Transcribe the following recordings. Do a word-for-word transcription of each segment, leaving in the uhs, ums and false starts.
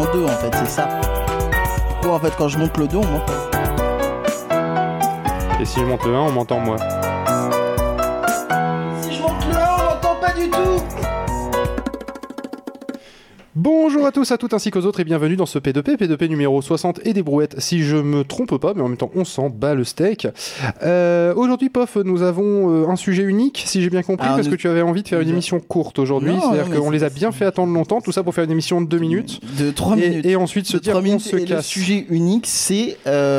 deux en fait, c'est ça. Bon, en fait, quand je monte le deux, on m'entend. Et si je monte le un, on m'entend moi. Si je monte le un, on m'entend pas du tout. Bonjour à tous, à toutes ainsi qu'aux autres et bienvenue dans ce P deux P, P deux P numéro soixante et des brouettes si je me trompe pas, mais en même temps on s'en bat le steak. Euh, aujourd'hui Pof, nous avons euh, un sujet unique si j'ai bien compris, ah, parce nous... que tu avais envie de faire une émission courte aujourd'hui, non, c'est-à-dire qu'on les a bien fait attendre longtemps, tout ça pour faire une émission de deux minutes. De trois et, minutes. Et ensuite se de dire qu'on se et casse. Le sujet unique c'est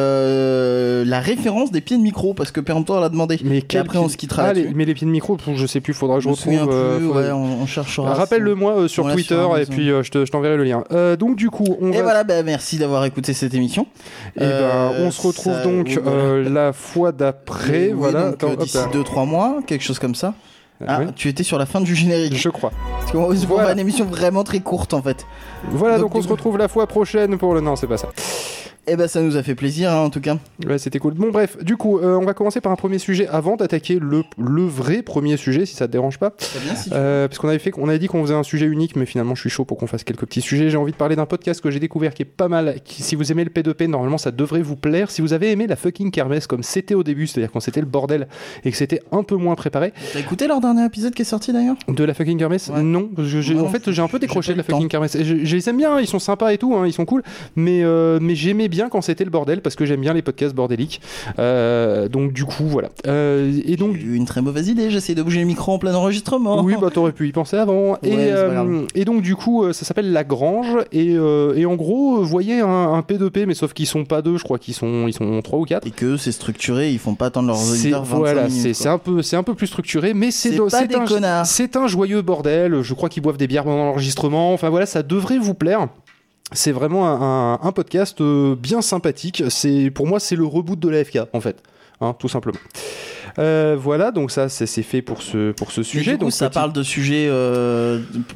euh, la référence des pieds de micro, parce que péremptoire l'a demandé. Mais et après pied... on se quittera ah, les... Mais les pieds de micro, je sais plus, faudra que je, je retrouve. Euh, plus, faudra... ouais, on, on cherchera. Rappelle-le-moi euh, sur Twitter sur et puis euh, je, te, je t'enverrai le lien. Euh, donc du coup, on et va... voilà, bah, merci d'avoir écouté cette émission. Et euh, ben, on se retrouve ça, donc euh, la fois d'après, oui, voilà. Donc, euh, d'ici deux trois mois, quelque chose comme ça. Ah, oui. Tu étais sur la fin du générique. Je crois. Parce qu'on se voit une émission vraiment très courte en fait. Voilà, donc, donc on se retrouve la fois prochaine pour le... Non, c'est pas ça. Eh ben ça nous a fait plaisir hein, en tout cas. Ouais, c'était cool. Bon bref, du coup, euh, on va commencer par un premier sujet avant d'attaquer le, le vrai premier sujet, si ça te dérange pas. Très bien, si euh, parce qu'on avait fait, on avait dit qu'on faisait un sujet unique, mais finalement je suis chaud pour qu'on fasse quelques petits sujets. J'ai envie de parler d'un podcast que j'ai découvert qui est pas mal. Qui, si vous aimez le P deux P, normalement ça devrait vous plaire. Si vous avez aimé la fucking kermesse comme c'était au début, c'est-à-dire quand c'était le bordel et que c'était un peu moins préparé. T'as écouté leur dernier épisode qui est sorti d'ailleurs ? De la fucking kermesse ? Ouais. Non, je, j'ai, non, en fait j'ai un peu décroché de la fucking kermesse. Je, je les aime bien, ils sont sympas et tout, hein, ils sont cool, mais euh, mais j'aimais bien quand c'était le bordel. Parce que j'aime bien les podcasts bordéliques. Euh, donc du coup, voilà. Euh, et donc j'ai eu une très mauvaise idée. J'essaie de bouger le micro en plein enregistrement. Oui, bah t'aurais pu y penser avant. Ouais, et, euh, et donc du coup, ça s'appelle La Grange. Et, euh, et en gros, vous voyez un, un P deux P, mais sauf qu'ils sont pas deux. Je crois qu'ils sont ils sont trois ou quatre. Et que c'est structuré. Ils font pas attendre leurs auditeurs vingt-cinq voilà, minutes. c'est, c'est un peu c'est un peu plus structuré, mais c'est, c'est, do, pas c'est des un connards. C'est un joyeux bordel. Je crois qu'ils boivent des bières pendant l'enregistrement. Enfin voilà, ça devrait vous plaire. C'est vraiment un, un, un podcast euh, bien sympathique. C'est, pour moi, c'est le reboot de l'A F K, en fait, hein, tout simplement. Euh, voilà, donc ça, c'est, c'est fait pour ce, pour ce sujet. Mais du coup, donc ça petit... parle de sujets euh,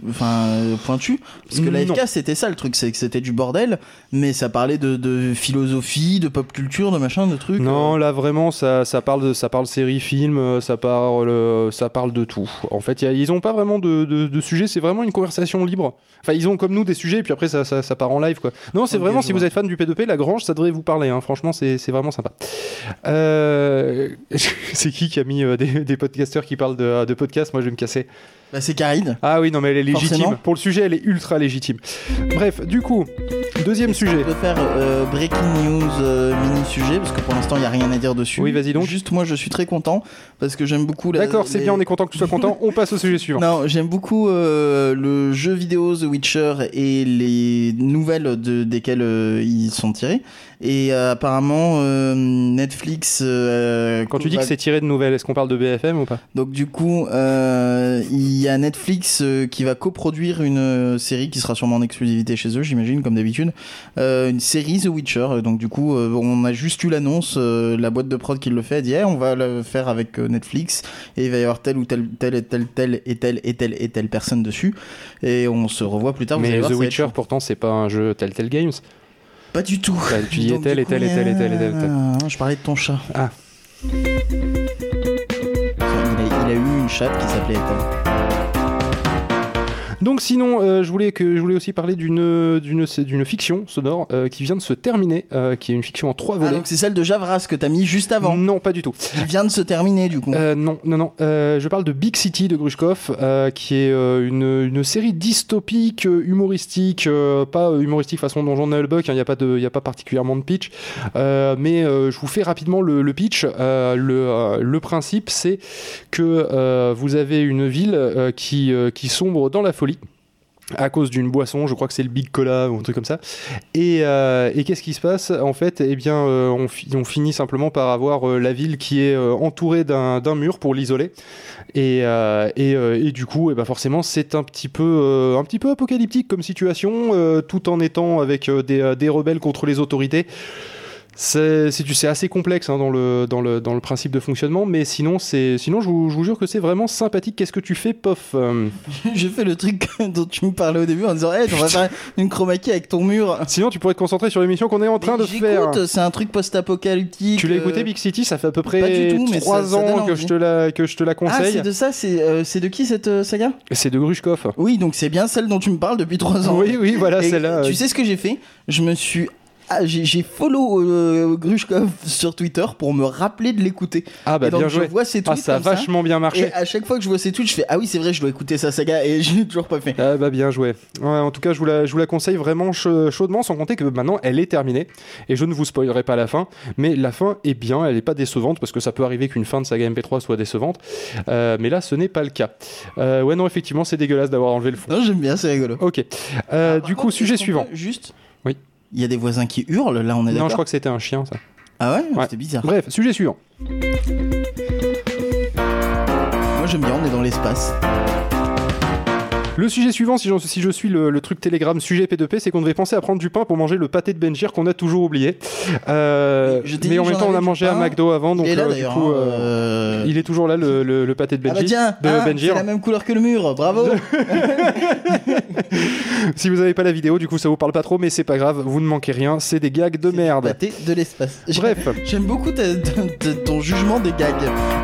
euh, pointus. Parce que l'A F K, non. C'était ça le truc, c'est que c'était du bordel, mais ça parlait de, de philosophie, de pop culture, de machin, de trucs. Non, euh... là vraiment, ça, ça parle de, ça parle série, film, ça parle, euh, ça parle de tout. En fait, y a, ils ont pas vraiment de, de, de sujet, c'est vraiment une conversation libre. Enfin, ils ont comme nous des sujets, et puis après, ça, ça, ça part en live, quoi. Non, c'est okay, vraiment, si vois. Vous êtes fan du P deux P, La Grange, ça devrait vous parler, hein. Franchement, c'est, c'est vraiment sympa. Euh... c'est qui qui a mis euh, des, des podcasteurs qui parlent de, de podcasts ? Moi, je vais me casser. Bah, c'est Karine. Ah oui, non, mais elle est légitime. Forcément. Pour le sujet, elle est ultra légitime. Bref, du coup, deuxième Est-ce sujet. On peut faire euh, breaking news euh, mini-sujet, parce que pour l'instant, il n'y a rien à dire dessus. Oui, vas-y donc. Juste, moi, je suis très content, parce que j'aime beaucoup... La, D'accord, c'est les... bien, on est content que tu sois content. On passe au sujet suivant. Non, j'aime beaucoup euh, le jeu vidéo The Witcher et les nouvelles de, desquelles euh, ils sont tirés. Et euh, apparemment, euh, Netflix... Euh, Quand tu dis va... que c'est tiré de nouvelles, est-ce qu'on parle de B F M ou pas ? Donc du coup, euh, il y a Netflix euh, qui va coproduire une euh, série qui sera sûrement en exclusivité chez eux, j'imagine, comme d'habitude. Euh, une série The Witcher. Donc du coup, euh, on a juste eu l'annonce, euh, la boîte de prod qui le fait a dit hey, on va le faire avec euh, Netflix et il va y avoir telle ou telle, telle et telle, telle et telle et telle et telle personne dessus. Et on se revoit plus tard. Mais vous allez The voir, Witcher, pourtant, c'est pas un jeu Telltale Games. Pas du tout. Bah, tu dis tel et tel et tel et tel et tel et tel. Je parlais de ton chat. Ah. Il a, il a eu une chatte qui s'appelait Ethel. Donc sinon, euh, je voulais que je voulais aussi parler d'une d'une d'une fiction sonore euh, qui vient de se terminer, euh, qui est une fiction en trois volets. Ah donc c'est celle de Javras que t'as mis juste avant. Non, pas du tout. Qui vient de se terminer du coup. Euh, non, non, non. Euh, je parle de Big City de Grushkov, euh, qui est euh, une une série dystopique, euh, humoristique, euh, pas humoristique façon Donjon de Nullbuck. Il hein, y a pas de, il y a pas particulièrement de pitch, euh, mais euh, je vous fais rapidement le, le pitch. Euh, le euh, le principe, c'est que euh, vous avez une ville euh, qui euh, qui sombre dans la folie à cause d'une boisson, je crois que c'est le Big Cola ou un truc comme ça. Et, euh, et qu'est-ce qui se passe ? En fait, eh bien, euh, on, fi- on finit simplement par avoir euh, la ville qui est euh, entourée d'un, d'un mur pour l'isoler. Et, euh, et, euh, et du coup, eh ben forcément, c'est un petit peu, euh, un petit peu apocalyptique comme situation, euh, tout en étant avec euh, des, euh, des rebelles contre les autorités. C'est, c'est, c'est assez complexe hein, dans, le, dans, le, dans le principe de fonctionnement, mais sinon, c'est, sinon je, vous, je vous jure que c'est vraiment sympathique. Qu'est-ce que tu fais, Pof euh... J'ai fait le truc dont tu me parlais au début en disant hey, on va faire une chroma key avec ton mur. Sinon, tu pourrais te concentrer sur l'émission qu'on est en train mais de faire. C'est un truc post-apocalyptique. Tu l'as écouté, Big City? Ça fait à peu près trois ans ça, ça que, je te la, que je te la conseille. Ah, c'est de ça? C'est, euh, c'est de qui cette euh, saga? C'est de Grushkov. Oui, donc c'est bien celle dont tu me parles depuis trois ans. Oui, oui, voilà, Et celle-là. Tu euh... sais ce que j'ai fait? Je me suis Ah, j'ai, j'ai follow euh, Grushkov sur Twitter pour me rappeler de l'écouter. Ah bah et donc, bien joué. Je vois ses tweets ah ça a vachement ça, bien marché. Et à chaque fois que je vois ses tweets, je fais ah oui c'est vrai je dois écouter sa saga et je l'ai toujours pas fait. Ah bah bien joué. Ouais, en tout cas je vous la, je vous la conseille vraiment chaudement, sans compter que maintenant elle est terminée et je ne vous spoilerai pas la fin, mais la fin est bien, elle est pas décevante parce que ça peut arriver qu'une fin de saga M P trois soit décevante, euh, mais là ce n'est pas le cas. Euh, ouais non effectivement c'est dégueulasse d'avoir enlevé le fond. Non j'aime bien, c'est rigolo. Ok. Euh, ah, du coup contre, sujet suivant. Juste. Oui. Il y a des voisins qui hurlent, là on est d'accord. Non, je crois que c'était un chien, ça. Ah ouais, ouais. C'était bizarre. Bref, sujet suivant. Moi j'aime bien, on est dans l'espace. Le sujet suivant, si je, si je suis le, le truc Telegram sujet P deux P, c'est qu'on devait penser à prendre du pain pour manger le pâté de Benjir qu'on a toujours oublié. Euh, mais en même temps, on a mangé à McDo avant, donc il est là, euh, du coup, euh, euh... il est toujours là, le, le, le pâté de Benjir. Ah bah tiens, de ah, Benjir. C'est la même couleur que le mur, bravo. Si vous n'avez pas la vidéo, du coup, ça vous parle pas trop, mais c'est pas grave, vous ne manquez rien, c'est des gags de c'est merde. Le pâté de l'espace. Bref. J'aime beaucoup ta, ta, ta, ton jugement des gags.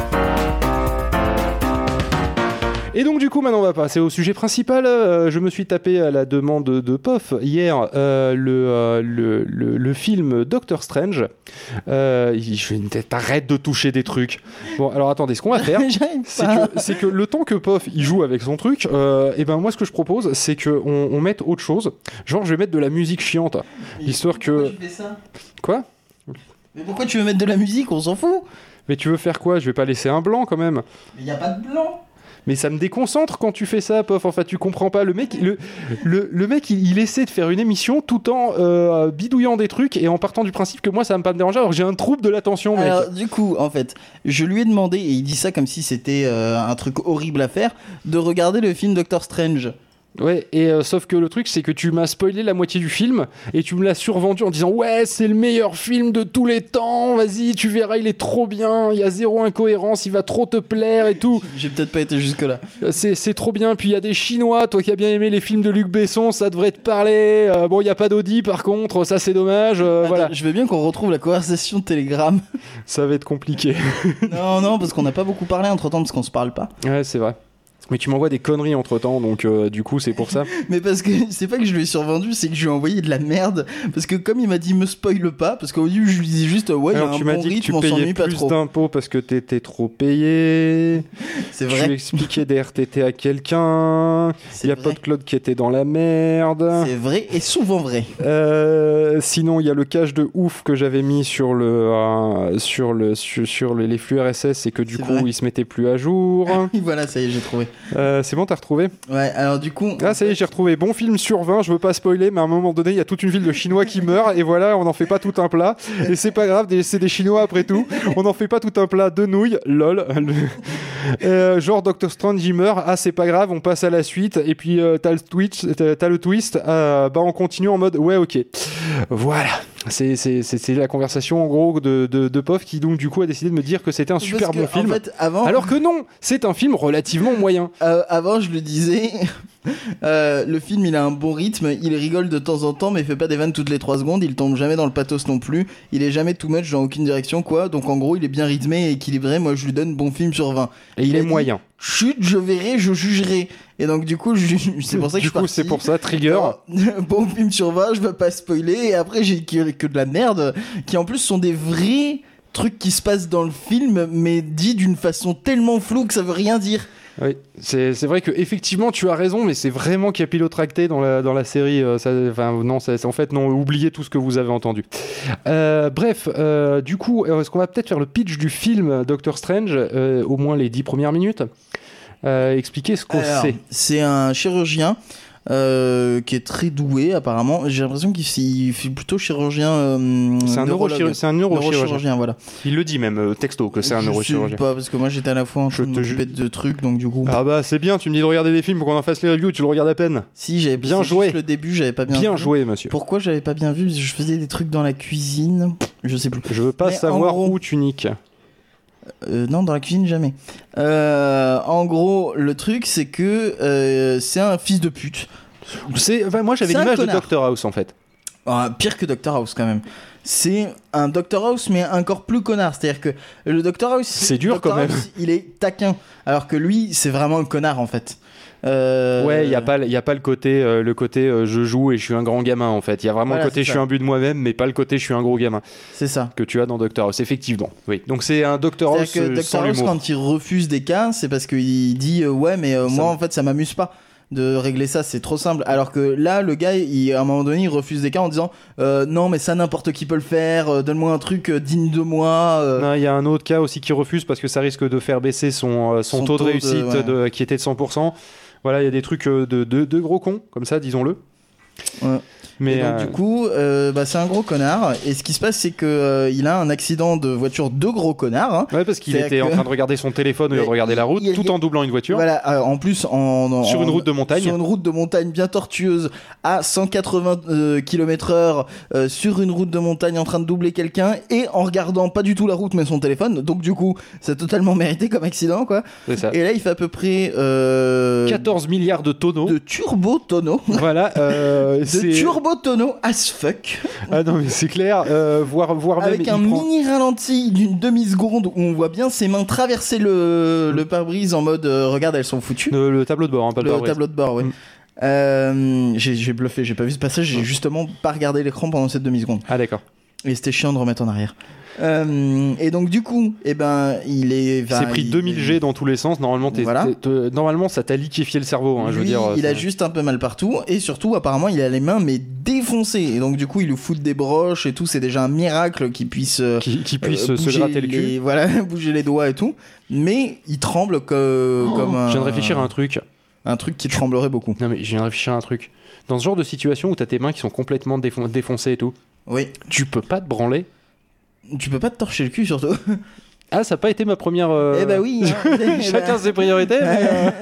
Et donc du coup maintenant on va passer au sujet principal. Euh, je me suis tapé à la demande de Pof hier euh, le, euh, le, le, le film Doctor Strange. Euh, je vais t'arrête de toucher des trucs. Bon alors attendez, ce qu'on va faire c'est que, c'est que le temps que Pof il joue avec son truc, euh, et ben moi ce que je propose c'est qu'on on mette autre chose. Genre je vais mettre de la musique chiante. Histoire que... Pourquoi tu fais ça ? Quoi ? Mais pourquoi tu veux mettre de la musique ? On s'en fout. Mais tu veux faire quoi ? Je vais pas laisser un blanc quand même. Mais y a pas de blanc. Mais ça me déconcentre quand tu fais ça, Pof. Enfin, tu comprends pas. Le mec, le, le, le mec il, il essaie de faire une émission tout en euh, bidouillant des trucs et en partant du principe que moi, ça va pas me déranger alors que j'ai un trouble de l'attention, mec. Alors, du coup, en fait, je lui ai demandé, et il dit ça comme si c'était euh, un truc horrible à faire, de regarder le film Doctor Strange. Ouais, et euh, sauf que le truc, c'est que tu m'as spoilé la moitié du film et tu me l'as survendu en disant ouais, c'est le meilleur film de tous les temps, vas-y, tu verras, il est trop bien, il y a zéro incohérence, il va trop te plaire et tout. J'ai peut-être pas été jusque-là. C'est, c'est trop bien, puis il y a des Chinois, toi qui as bien aimé les films de Luc Besson, ça devrait te parler. Euh, bon, il y a pas d'Audi par contre, ça c'est dommage. Euh, Attends, voilà. Je veux bien qu'on retrouve la conversation de Telegram. Ça va être compliqué. non, non, parce qu'on n'a pas beaucoup parlé entre temps, parce qu'on se parle pas. Ouais, c'est vrai. Mais tu m'envoies des conneries entre temps, donc euh, du coup c'est pour ça. Mais parce que c'est pas que je lui ai survendu, c'est que je lui ai envoyé de la merde. Parce que comme il m'a dit me spoile pas, parce qu'au début je lui disais juste ouais, il y a un tu bon m'as dit rythme, que on tu s'ennuie payais pas plus trop. d'impôts parce que t'étais trop payé. C'est Tu vrai. expliquais des R T T à quelqu'un. Il y a vrai. PodCloud qui était dans la merde. C'est vrai et souvent vrai. Euh, sinon, il y a le cache de ouf que j'avais mis sur le euh, sur le sur, sur les, les flux R S S et que du C'est coup vrai. il se mettait plus à jour. Voilà, ça y est, j'ai trouvé. Euh, c'est bon, t'as retrouvé ? Ouais, alors du coup. Ah ça y est, j'ai retrouvé. Bon film sur vingt, je veux pas spoiler, mais à un moment donné, il y a toute une ville de Chinois qui meurt, et voilà, on n'en fait pas tout un plat. Et c'est pas grave, c'est des Chinois après tout. On n'en fait pas tout un plat de nouilles, lol. Euh, genre Doctor Strange il meurt, ah c'est pas grave, on passe à la suite, et puis euh, t'as le twist, t'as, t'as le twist, euh, bah on continue en mode ouais ok. Voilà. C'est, c'est, c'est, c'est la conversation en gros de, de, de Pof qui donc du coup a décidé de me dire que c'était un super Parce que, bon film. En fait, avant, alors que non, c'est un film relativement moyen. euh, avant, je le disais, euh, le film il a un bon rythme, il rigole de temps en temps, mais il fait pas des vannes toutes les trois secondes, il tombe jamais dans le pathos non plus, il est jamais too much dans aucune direction quoi, donc en gros il est bien rythmé et équilibré, moi je lui donne bon film sur vingt. Et il, il est moyen. Chut, je verrai, je jugerai. Et donc du coup, je, c'est pour ça que du je suis coup, parti. c'est pour ça, trigger. Alors, bon film sur vingt, je veux pas spoiler. Et après, j'ai que, que de la merde, qui en plus sont des vrais trucs qui se passent dans le film, mais dit d'une façon tellement floue que ça veut rien dire. Oui, c'est, c'est vrai que effectivement tu as raison, mais c'est vraiment capillotracté dans la, dans la série. Euh, ça, enfin, non, ça, en fait, non, oubliez tout ce que vous avez entendu. Euh, bref, euh, du coup, est-ce qu'on va peut-être faire le pitch du film Doctor Strange, euh, au moins les dix premières minutes, euh, expliquer ce qu'on Alors, sait. C'est un chirurgien. Euh, qui est très doué apparemment. J'ai l'impression qu'il il fait plutôt chirurgien. Euh, c'est un neurochirurgien. C'est un neurochirurgien. neurochirurgien, voilà. Il le dit même euh, texto que c'est un je neurochirurgien. Je sais pas parce que moi j'étais à la fois en train de m'occuper de trucs donc du coup. Ah bah c'est bien. Tu me dis de regarder des films pour qu'on en fasse les reviews. Tu le regardes à peine. Si j'avais bien joué. Le début j'avais pas bien. Bien vu. joué monsieur. Pourquoi j'avais pas bien vu? Parce que je faisais des trucs dans la cuisine. Je sais plus. Je veux pas Mais savoir en gros- où tu niques. Euh, non, dans la cuisine, jamais. Euh, en gros, le truc, c'est que euh, c'est un fils de pute. C'est, enfin, moi j'avais C'est un l'image de connard. Doctor House en fait. Ah, pire que Doctor House, quand même. C'est un Doctor House, mais encore plus connard. C'est-à-dire que le Doctor House... C'est dur, Doctor quand même. House, il est taquin. Alors que lui, c'est vraiment un connard, en fait. Euh... Ouais, il y a pas, il y a pas le côté, euh, le côté euh, je joue et je suis un grand gamin en fait. Il y a vraiment Voilà, le côté c'est je ça. suis un but de moi-même, mais pas le côté je suis un gros gamin C'est ça. que tu as dans Doctor House. Effectivement, oui. Donc c'est un Doctor House C'est-à-dire que euh, sans Doctor House, l'humour. quand il refuse des cas, c'est parce qu'il dit euh, ouais, mais euh, Ça moi me- en fait ça m'amuse pas de régler ça, c'est trop simple. Alors que là, le gars, il, à un moment donné, il refuse des cas en disant euh, non, mais ça n'importe qui peut le faire, euh, donne-moi un truc euh, digne de moi. euh. Non, il y a un autre cas aussi qui refuse parce que ça risque de faire baisser son, euh, son, Son taux, taux de de- réussite ouais. de- qui était de cent pour cent. Voilà, il y a des trucs euh, de, de, de gros cons, comme ça, disons-le. Ouais. Mais Et donc, euh, du coup, euh, bah, c'est un gros connard. Et ce qui se passe, c'est que euh, il a un accident de voiture de gros connard. Hein. ouais, parce qu'il c'est était que- en train de regarder son téléphone au lieu de Mais regarder la route, il y a- tout en doublant une voiture. Voilà, euh, en plus, en, en- Sur une en- route de montagne. Sur une route de montagne bien tortueuse, à cent quatre-vingts kilomètres heure, euh, sur une route de montagne en train de doubler quelqu'un, et en regardant pas du tout la route mais son téléphone. Donc, du coup, c'est totalement mérité comme accident, quoi. C'est ça. Et là, il fait à peu près euh, quatorze milliards de tonneaux. de turbo tonneau. Voilà, euh, De c'est... turbo tonneau as fuck. Ah non, mais c'est clair, euh, voire, voire même... Avec il un prend- mini ralenti d'une demi-seconde où on voit bien ses mains traverser le, le pare-brise en mode euh, regarde, elles sont foutues. Le, le tableau de bord, hein, pas le, Le pare-brise. tableau de bord, oui. Mm. Euh, j'ai, j'ai bluffé, j'ai pas vu ce passage, j'ai justement pas regardé l'écran pendant cette demi-seconde. Ah d'accord. Et c'était chiant de remettre en arrière. Euh, et donc du coup, eh ben, il est... Il enfin, s'est pris il- deux mille G dans tous les sens. Normalement, t'es- Voilà. t'es- te- normalement ça t'a liquéfié le cerveau. Hein, je veux Lui, dire, il a c'est- juste un peu mal partout et surtout apparemment il a les mains mais défoncées et donc du coup il lui fout des broches et tout, c'est déjà un miracle qu'il puisse euh, qui, qui puisse euh, se bouger gratter le cul. les- voilà, bouger les doigts et tout, mais il tremble que, comme un, Je viens de réfléchir à un truc. un truc qui tremblerait beaucoup. Non mais je viens de réfléchir à un truc. Dans ce genre de situation où t'as tes mains qui sont complètement défon- défoncées et tout, Oui, tu peux pas te branler. tu peux pas te torcher le cul surtout. Ah, ça a pas été ma première. euh, Eh bah oui. hein. Eh Chacun bah, ses priorités. mais,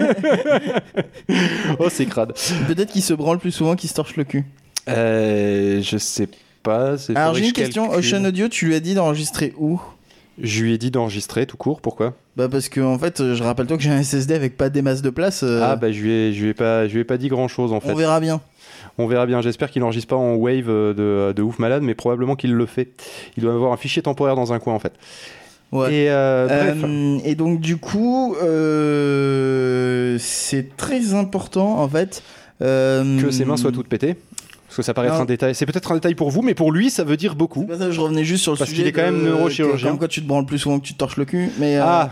euh, oh, c'est crade. peut-être qu'il se branle plus souvent qu'il se torche le cul. Euh, je sais pas. c'est- Alors faudrait j'ai une que je question, calcule. Ocean Audio, tu lui as dit d'enregistrer où? Je lui ai dit d'enregistrer tout court. Pourquoi Bah parce que en fait, euh, je rappelle-toi que j'ai un S S D avec pas des masses de place. euh, Ah bah je lui ai, je lui ai pas, je lui ai pas dit grand chose en fait. on verra bien. On verra bien. J'espère qu'il n'enregistre pas en wave euh, de, de ouf malade, mais probablement qu'il le fait. Il doit avoir un fichier temporaire dans un coin en fait. Ouais. Et euh, bref. Euh, et donc du coup, euh, c'est très important en fait euh, Que ses mains soient toutes pétées. Parce que ça paraît être Non. un détail. C'est peut-être un détail pour vous, mais pour lui, ça veut dire beaucoup. C'est pas ça, je revenais juste sur le Parce sujet. qu'il est quand de- même neurochirurgien. que- Comme quoi tu te branles plus souvent que tu te torches le cul. Mais euh, Ah,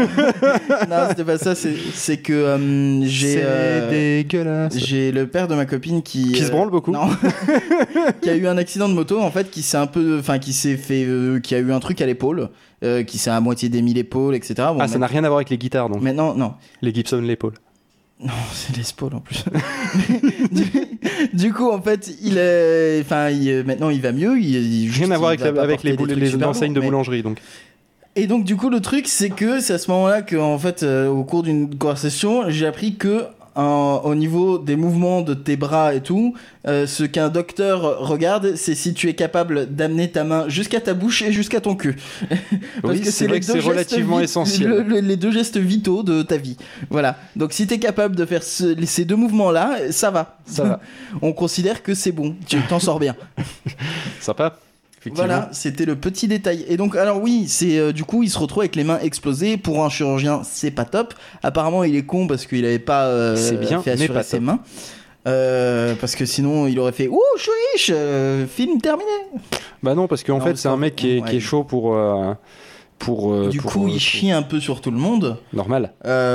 non, c'était pas ça. C'est, c'est que euh, j'ai c'est euh, dégueulasse. j'ai le père de ma copine qui Qui se euh, branle beaucoup. Non, qui a eu un accident de moto en fait, qui s'est un peu, enfin qui s'est fait, euh, qui a eu un truc à l'épaule, euh, qui s'est à moitié démis l'épaule, et cetera. Bon, Ah, ça n'a rien à voir avec les guitares, donc. Maintenant, non. Les Gibson l'épaule. Non, c'est les spawns en plus. du, du coup, en fait, il est, enfin, il- maintenant il va mieux. Il, il- juste, Rien à voir il avec, va la- pas avec porter les, des boule- trucs les super enseignes de lourds, mais- boulangerie, donc. Et donc, du coup, le truc, c'est que c'est à ce moment-là que, en fait, euh, au cours d'une conversation, j'ai appris que en- au niveau des mouvements de tes bras et tout, euh, ce qu'un docteur regarde, c'est si tu es capable d'amener ta main jusqu'à ta bouche et jusqu'à ton cul. Oui, c'est vrai les que deux c'est gestes relativement vit- essentiel. le- le- les deux gestes vitaux de ta vie. Voilà. Donc, si tu es capable de faire ce- ces deux mouvements-là, ça va. Ça va. On considère que c'est bon. Tu t'en sors bien. Sympa. Effectivement. Voilà, c'était le petit détail. Et donc, alors oui, c'est euh, du coup, il se retrouve avec les mains explosées. Pour un chirurgien, c'est pas top. Apparemment, il est con parce qu'il avait pas euh, C'est bien, fait mais assurer pas ses top. mains. Euh, parce que sinon, il aurait fait ouh, je suis riche, euh, film terminé. Bah non, parce qu'en Non, fait, c'est un mec qui est, ouais. qui est chaud pour. euh, pour euh, du pour, coup, euh, il chie un peu sur tout le monde. Normal.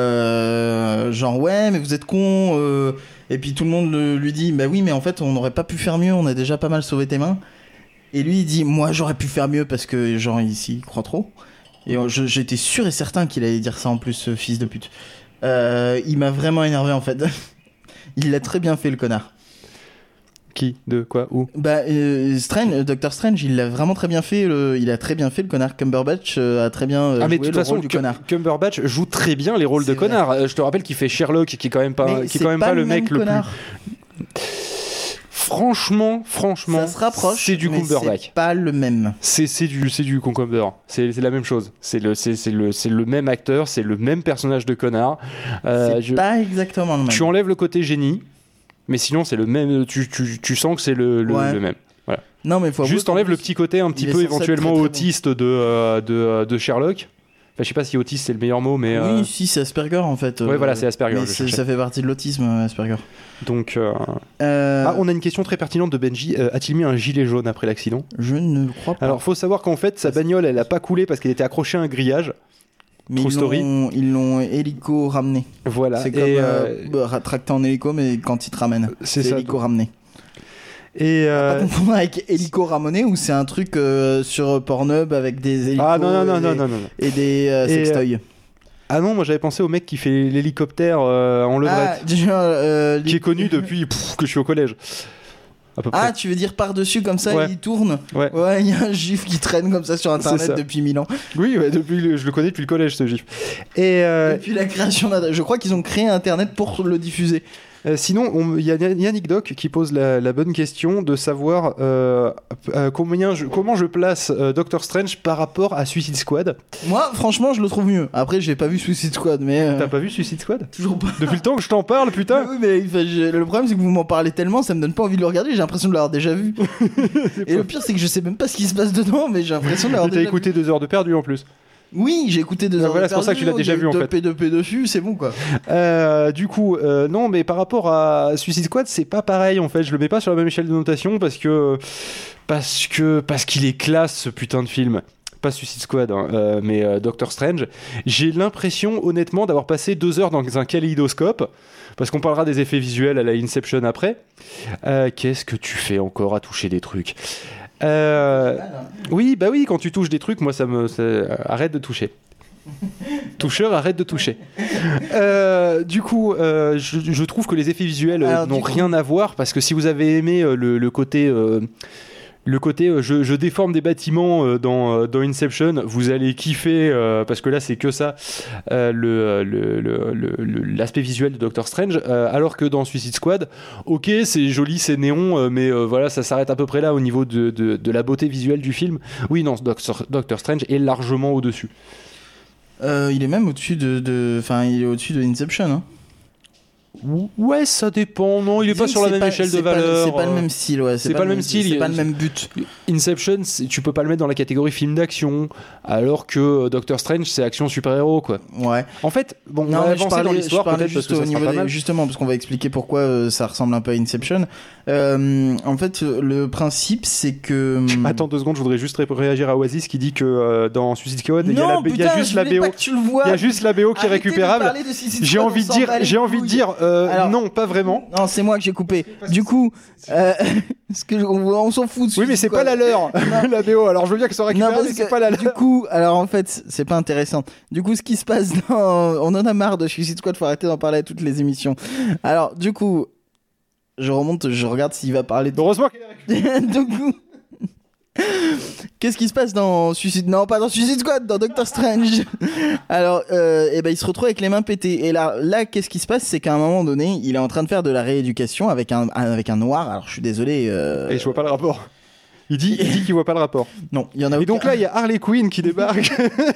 Euh, genre ouais, mais vous êtes con. euh, et puis tout le monde le- lui dit bah oui, mais en fait, on n'aurait pas pu faire mieux. On a déjà pas mal sauvé tes mains. Et lui, il dit moi, j'aurais pu faire mieux parce que genre ici, il croit trop. Et euh, je- j'étais sûr et certain qu'il allait dire ça en plus, ce fils de pute. Euh, il m'a vraiment énervé en fait. Il l'a très bien fait le connard. Qui De Quoi Où Bah euh, Strange, euh, Doctor Strange, il l'a vraiment très bien fait. Le, il a très bien fait le connard. Cumberbatch euh, a très bien euh, Ah mais joué de toute le façon, rôle du Cum- connard. Cumberbatch joue très bien les rôles de C'est vrai. connard. Euh, Je te rappelle qu'il fait Sherlock, qui est quand même pas, Mais qui est c'est quand même pas, le même mec le connard. plus. franchement, franchement, ça se rapproche, c'est du mais Cumberbatch. c'est pas le même. C'est, c'est du, c'est du concombre. C'est, c'est la même chose. C'est le, c'est, c'est le, c'est le même acteur, c'est le même personnage de connard. Euh, c'est je... pas exactement le même. Tu enlèves le côté génie, mais sinon c'est le même. Tu, tu, tu sens que c'est le, le, Ouais. le même. Voilà. Non, mais faut Juste enlève le petit côté un petit il est peu censé être éventuellement très, très autiste de, euh, de, de Sherlock. Enfin, je sais pas si autiste c'est le meilleur mot, mais. Oui, euh, si, c'est Asperger en fait. Ouais, euh, voilà, c'est Asperger. mais je c'est- cherchais. ça fait partie de l'autisme, euh, Asperger. Donc. euh, Euh, Ah, on a une question très pertinente de Benji. Euh, a-t-il mis un gilet jaune après l'accident ? Je ne crois pas. Alors, faut savoir qu'en fait, sa bagnole, elle a pas coulé parce qu'elle était accrochée à un grillage. mais True ils story. l'ont, ils l'ont hélico ramené. Voilà. C'est comme et, euh, euh, bah, rattracté en hélico, mais quand ils te ramènent. c'est C'est ça. hélico ramené. Et euh, Pas confondre avec hélico ramené ou c'est un truc euh, sur Pornhub avec des hélicos Ah non, non, non, et, non, des, non, non. et des euh, Et, sextoys. Ah non, moi j'avais pensé au mec qui fait l'hélicoptère euh, en Ah, levrette, déjà, euh, qui est connu depuis pff, que je suis au collège. À peu près. Ah, tu veux dire par-dessus comme ça, Ouais. il tourne. Ouais. Ouais, il y a un gif qui traîne comme ça sur C'est internet ça. depuis mille ans. Oui, ouais, depuis le- je le connais depuis le collège ce gif. Et, euh, Depuis la création d'Internet. Je crois qu'ils ont créé Internet pour le diffuser. euh, sinon, on- il y a Yannick Doc qui pose la, la bonne question de savoir euh, euh, combien je, comment je place euh, Doctor Strange par rapport à Suicide Squad. Moi, franchement, je le trouve mieux. Après, j'ai pas vu Suicide Squad, mais. euh, T'as pas vu Suicide Squad ? Toujours pas. Depuis le temps que je t'en parle, putain. Oui, mais enfin, j'ai- le problème, c'est que vous m'en parlez tellement, ça me donne pas envie de le regarder. J'ai l'impression de l'avoir déjà vu. Et le pire, c'est que je sais même pas ce qui se passe dedans, mais j'ai l'impression de l'avoir T'as déjà écouté deux heures de perdu en plus. vu. Oui, j'ai écouté deux Ah, heures. voilà, de c'est pour ça que tu l'as perdu, déjà il y a vu, en deux fait. P deux P dessus, c'est bon quoi. Euh, du coup, euh, non, mais par rapport à Suicide Squad, c'est pas pareil en fait. Je le mets pas sur la même échelle de notation parce que parce que parce qu'il est classe ce putain de film. Pas Suicide Squad, hein, euh, mais euh, Doctor Strange. J'ai l'impression, honnêtement, d'avoir passé deux heures dans un kaléidoscope. Parce qu'on parlera des effets visuels à la Inception après. Euh, qu'est-ce que tu fais encore à toucher des trucs ? Euh, oui, bah oui, quand tu touches des trucs, moi ça me. ça- euh, arrête de toucher. Toucheur, arrête de toucher. Euh, du coup, euh, je, je trouve que les effets visuels euh, Alors, n'ont du coup- rien à voir parce que si vous avez aimé euh, le, le côté. euh, le côté euh, je, je déforme des bâtiments euh, dans, euh, dans Inception, vous allez kiffer euh, parce que là c'est que ça, euh, le, le- le- le- le- l'aspect visuel de Doctor Strange, euh, alors que dans Suicide Squad, ok c'est joli, c'est néon, euh, mais euh, voilà ça s'arrête à peu près là au niveau de, de, de la beauté visuelle du film. Oui non, Doctor, Doctor Strange est largement au-dessus. Euh, il est même au-dessus de. de- Enfin, il est au-dessus de Inception. Hein. Ouais, ça dépend. Non, il est Disons pas que sur la c'est même pas- échelle de c'est pas- valeur. C'est pas le euh. même style, ouais. c'est pas le même style, il y C'est a- pas le même but. Inception, c'est- tu peux pas le mettre dans la catégorie film d'action, alors que euh, Doctor Strange, c'est action super-héros, quoi. Ouais. En fait, bon, on Non, va mais je avancer parlais, dans je l'histoire parlais peut-être parce juste que ça au sera niveau pas des- mal. justement parce qu'on va expliquer pourquoi euh, ça ressemble un peu à Inception. Euh, en fait, euh, le principe c'est que. hum, Attends deux secondes, je voudrais juste ré- réagir à Oasis qui dit que euh, dans Suicide Squad, il y a, la- Non, il y a putain, juste je la voulais B O. pas que tu le vois. Il y a juste la B O qui est Arrêtez de récupérable. parler de Suicide J'ai Squad, envie on de s'en dire, bat les j'ai envie de couilles. dire, euh, Alors- non, pas vraiment. Non, c'est moi que j'ai coupé. Du coup, euh, ce que je- on, on s'en fout. de Oui, mais Suicide c'est pas Squad. la leur, la B O. Alors je veux bien que ça soit Non, récupérable, parce mais c'est que, pas la du leur. coup, alors en fait, c'est pas intéressant. Du coup, ce qui se passe dans. On en a marre de Suicide Squad, faut arrêter d'en parler à toutes les émissions. Alors, du coup, je remonte, je regarde s'il va parler de. Heureusement qu'il est récupérable. Du coup. Qu'est-ce qui se passe dans Suicide Non, pas dans Suicide Squad, dans Doctor Strange. Alors, euh, eh ben, il se retrouve avec les mains pétées. Et là, là, qu'est-ce qui se passe, c'est qu'à un moment donné, il est en train de faire de la rééducation avec un avec un noir. Alors, je suis désolé. euh, Et je vois pas le rapport. Il dit, il dit qu'il voit pas le rapport. Non, il y en a. Et donc aucun. là, il y a Harley Quinn qui débarque.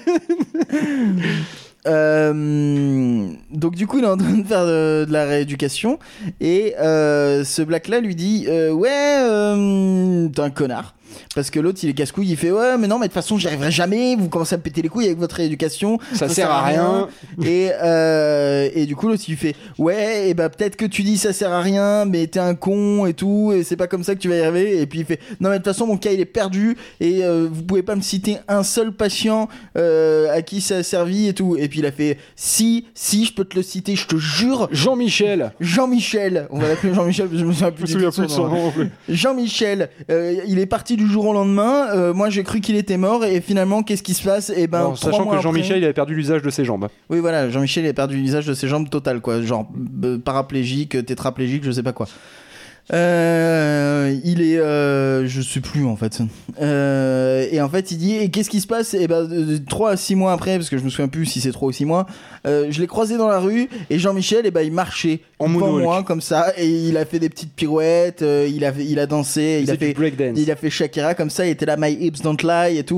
Euh, donc du coup, il est en train de faire de, de la rééducation et euh, ce black là lui dit euh, ouais, euh, t'es un connard. Parce que l'autre il est casse-couille, il fait ouais mais non mais de toute façon j'y arriverai jamais, vous commencez à me péter les couilles avec votre rééducation, Ça sert à rien. et, euh, et du coup l'autre il lui fait ouais et bah peut-être que tu dis ça sert à rien mais t'es un con et tout et c'est pas comme ça que tu vas y arriver, et puis il fait non mais de toute façon mon cas il est perdu et euh, vous pouvez pas me citer un seul patient euh, à qui ça a servi et tout, et puis il a fait si si je peux te le citer, je te jure. Jean-Michel. Jean-Michel, on va l'appeler Jean-Michel parce que je me souviens Je plus, me du souviens tout plus de son nom non plus. Jean-Michel, euh, il est parti du jour au lendemain. euh, moi, j'ai cru qu'il était mort et finalement, qu'est-ce qui se passe ? Et ben, Alors, trois sachant mois que Jean-Michel, après- il avait perdu l'usage de ses jambes. Oui, voilà, Jean-Michel il a perdu l'usage de ses jambes total, quoi, genre euh, paraplégique, tétraplégique, je sais pas quoi. Euh, il est euh, je sais plus en fait. Euh, et en fait, il dit et qu'est-ce qui se passe? Et ben trois à six mois après, parce que je me souviens plus si c'est trois ou six mois, euh, je l'ai croisé dans la rue et Jean-Michel, et ben il marchait en devant moonwalk. moi comme ça et il a fait des petites pirouettes, euh, il a il a dansé, il, il a fait breakdance. Il a fait Shakira comme ça, il était là My hips don't lie et tout.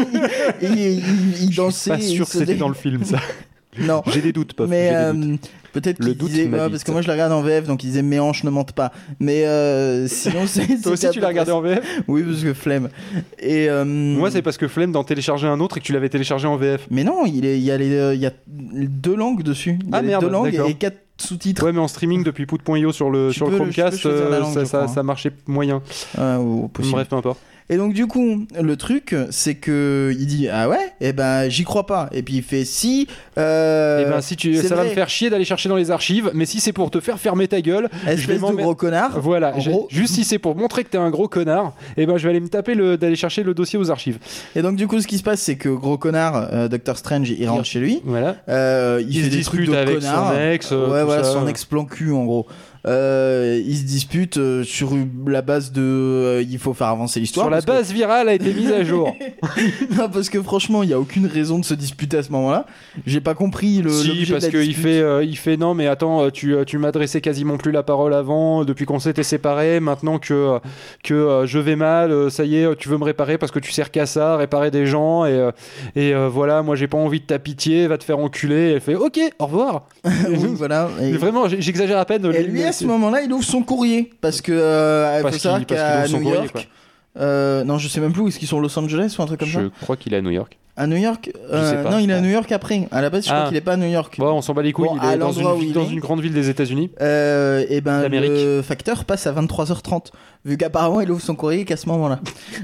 il, il, il, il dansait. Je suis pas sûr que c'était dans le film ça. Non. J'ai des doutes, pas. Mais euh, peut-être le qu'il doute disait, ouais, m'habite. parce que moi je la regarde en V F, donc il disait mes hanches ne mentent pas. Mais euh, sinon c'est. Toi aussi tu l'as regardé en V F? Oui, parce que flemme. Et euh, moi c'est parce que flemme d'en télécharger un autre et que tu l'avais téléchargé en V F. Mais non, il est, il y a les, il y a deux langues dessus. Il y a ah les merde, deux langues d'accord. et quatre sous-titres. Ouais, mais en streaming depuis pout point io sur le Tu sur le peux- Chromecast, tu peux choisir la euh, langue, ça, je ça, crois. ça marchait moyen. Ah, ou possible. Bref, peu importe. Et donc du coup, le truc, c'est que il dit ah ouais, et ben j'y crois pas. Et puis il fait si. Euh, Et ben si tu, c'est ça va vrai. me faire chier d'aller chercher dans les archives, mais si c'est pour te faire fermer ta gueule, je vais Espèce de m'emmer- gros connard. Voilà, En j'ai- gros. juste si c'est pour montrer que t'es un gros connard, et ben je vais aller me taper le d'aller chercher le dossier aux archives. Et donc du coup, ce qui se passe, c'est que gros connard, euh, Doctor Strange, il rentre chez lui. Voilà. Euh, il, Il fait se des trucs dispute de avec connard. son ex, euh, ouais, tout voilà, ça. son ex plan cul en gros. Euh, il se dispute euh, sur la base de euh, il faut faire avancer l'histoire. Sur la parce que- base virale a été mise à jour. non, parce que franchement, il y a aucune raison de se disputer à ce moment-là. J'ai pas compris le. Si, l'objet parce de la qu'il dispute. fait, euh, il fait non, mais attends, euh, tu, euh, tu m'adressais quasiment plus la parole avant, depuis qu'on s'était séparés, maintenant que, euh, que euh, je vais mal, euh, ça y est, euh, tu veux me réparer parce que tu sers qu'à ça, réparer des gens, et, euh, et euh, voilà, moi j'ai pas envie de ta pitié, va te faire enculer. Et elle fait ok, au revoir. Oui, voilà. Et, Mais vraiment, j'- j'exagère à peine. et lui, à ce moment-là, il ouvre son courrier parce que euh, il Parce faut savoir qu'il- parce qu'il qu'à ouvre son New courrier, York. quoi. euh, non, je sais même plus où est-ce qu'ils sont, Los Angeles ou un truc comme ça. Je crois qu'il est à New York. À New York Je sais euh, pas, Non, je il est à crois. New York après. À la base, je Ah. crois qu'il est pas à New York. Bon, on s'en bat les couilles, Bon, il à est dans, l'endroit une, où ville- il dans est. une grande ville des États-Unis. Euh, et ben D'Amérique. le facteur passe à vingt-trois heures trente vu qu'apparemment il ouvre son courrier qu'à ce moment-là.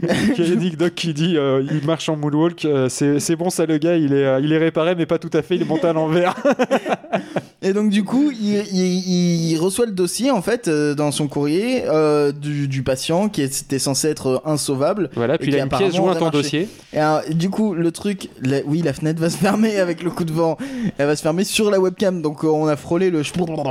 Nick Doc qui dit euh, il marche en moonwalk, euh, c'est c'est bon ça le gars, il est, euh, il est réparé mais pas tout à fait, il est monté à l'envers. Et donc du coup il, il- il reçoit le dossier en fait euh, dans son courrier euh, du, du patient qui était censé être insauvable. Voilà, puis Et il a qui une pièce apparemment jointe en aurait marché. dossier. Et alors, du coup le truc, la- oui la fenêtre va se fermer avec le coup de vent, elle va se fermer sur la webcam donc euh, on a frôlé le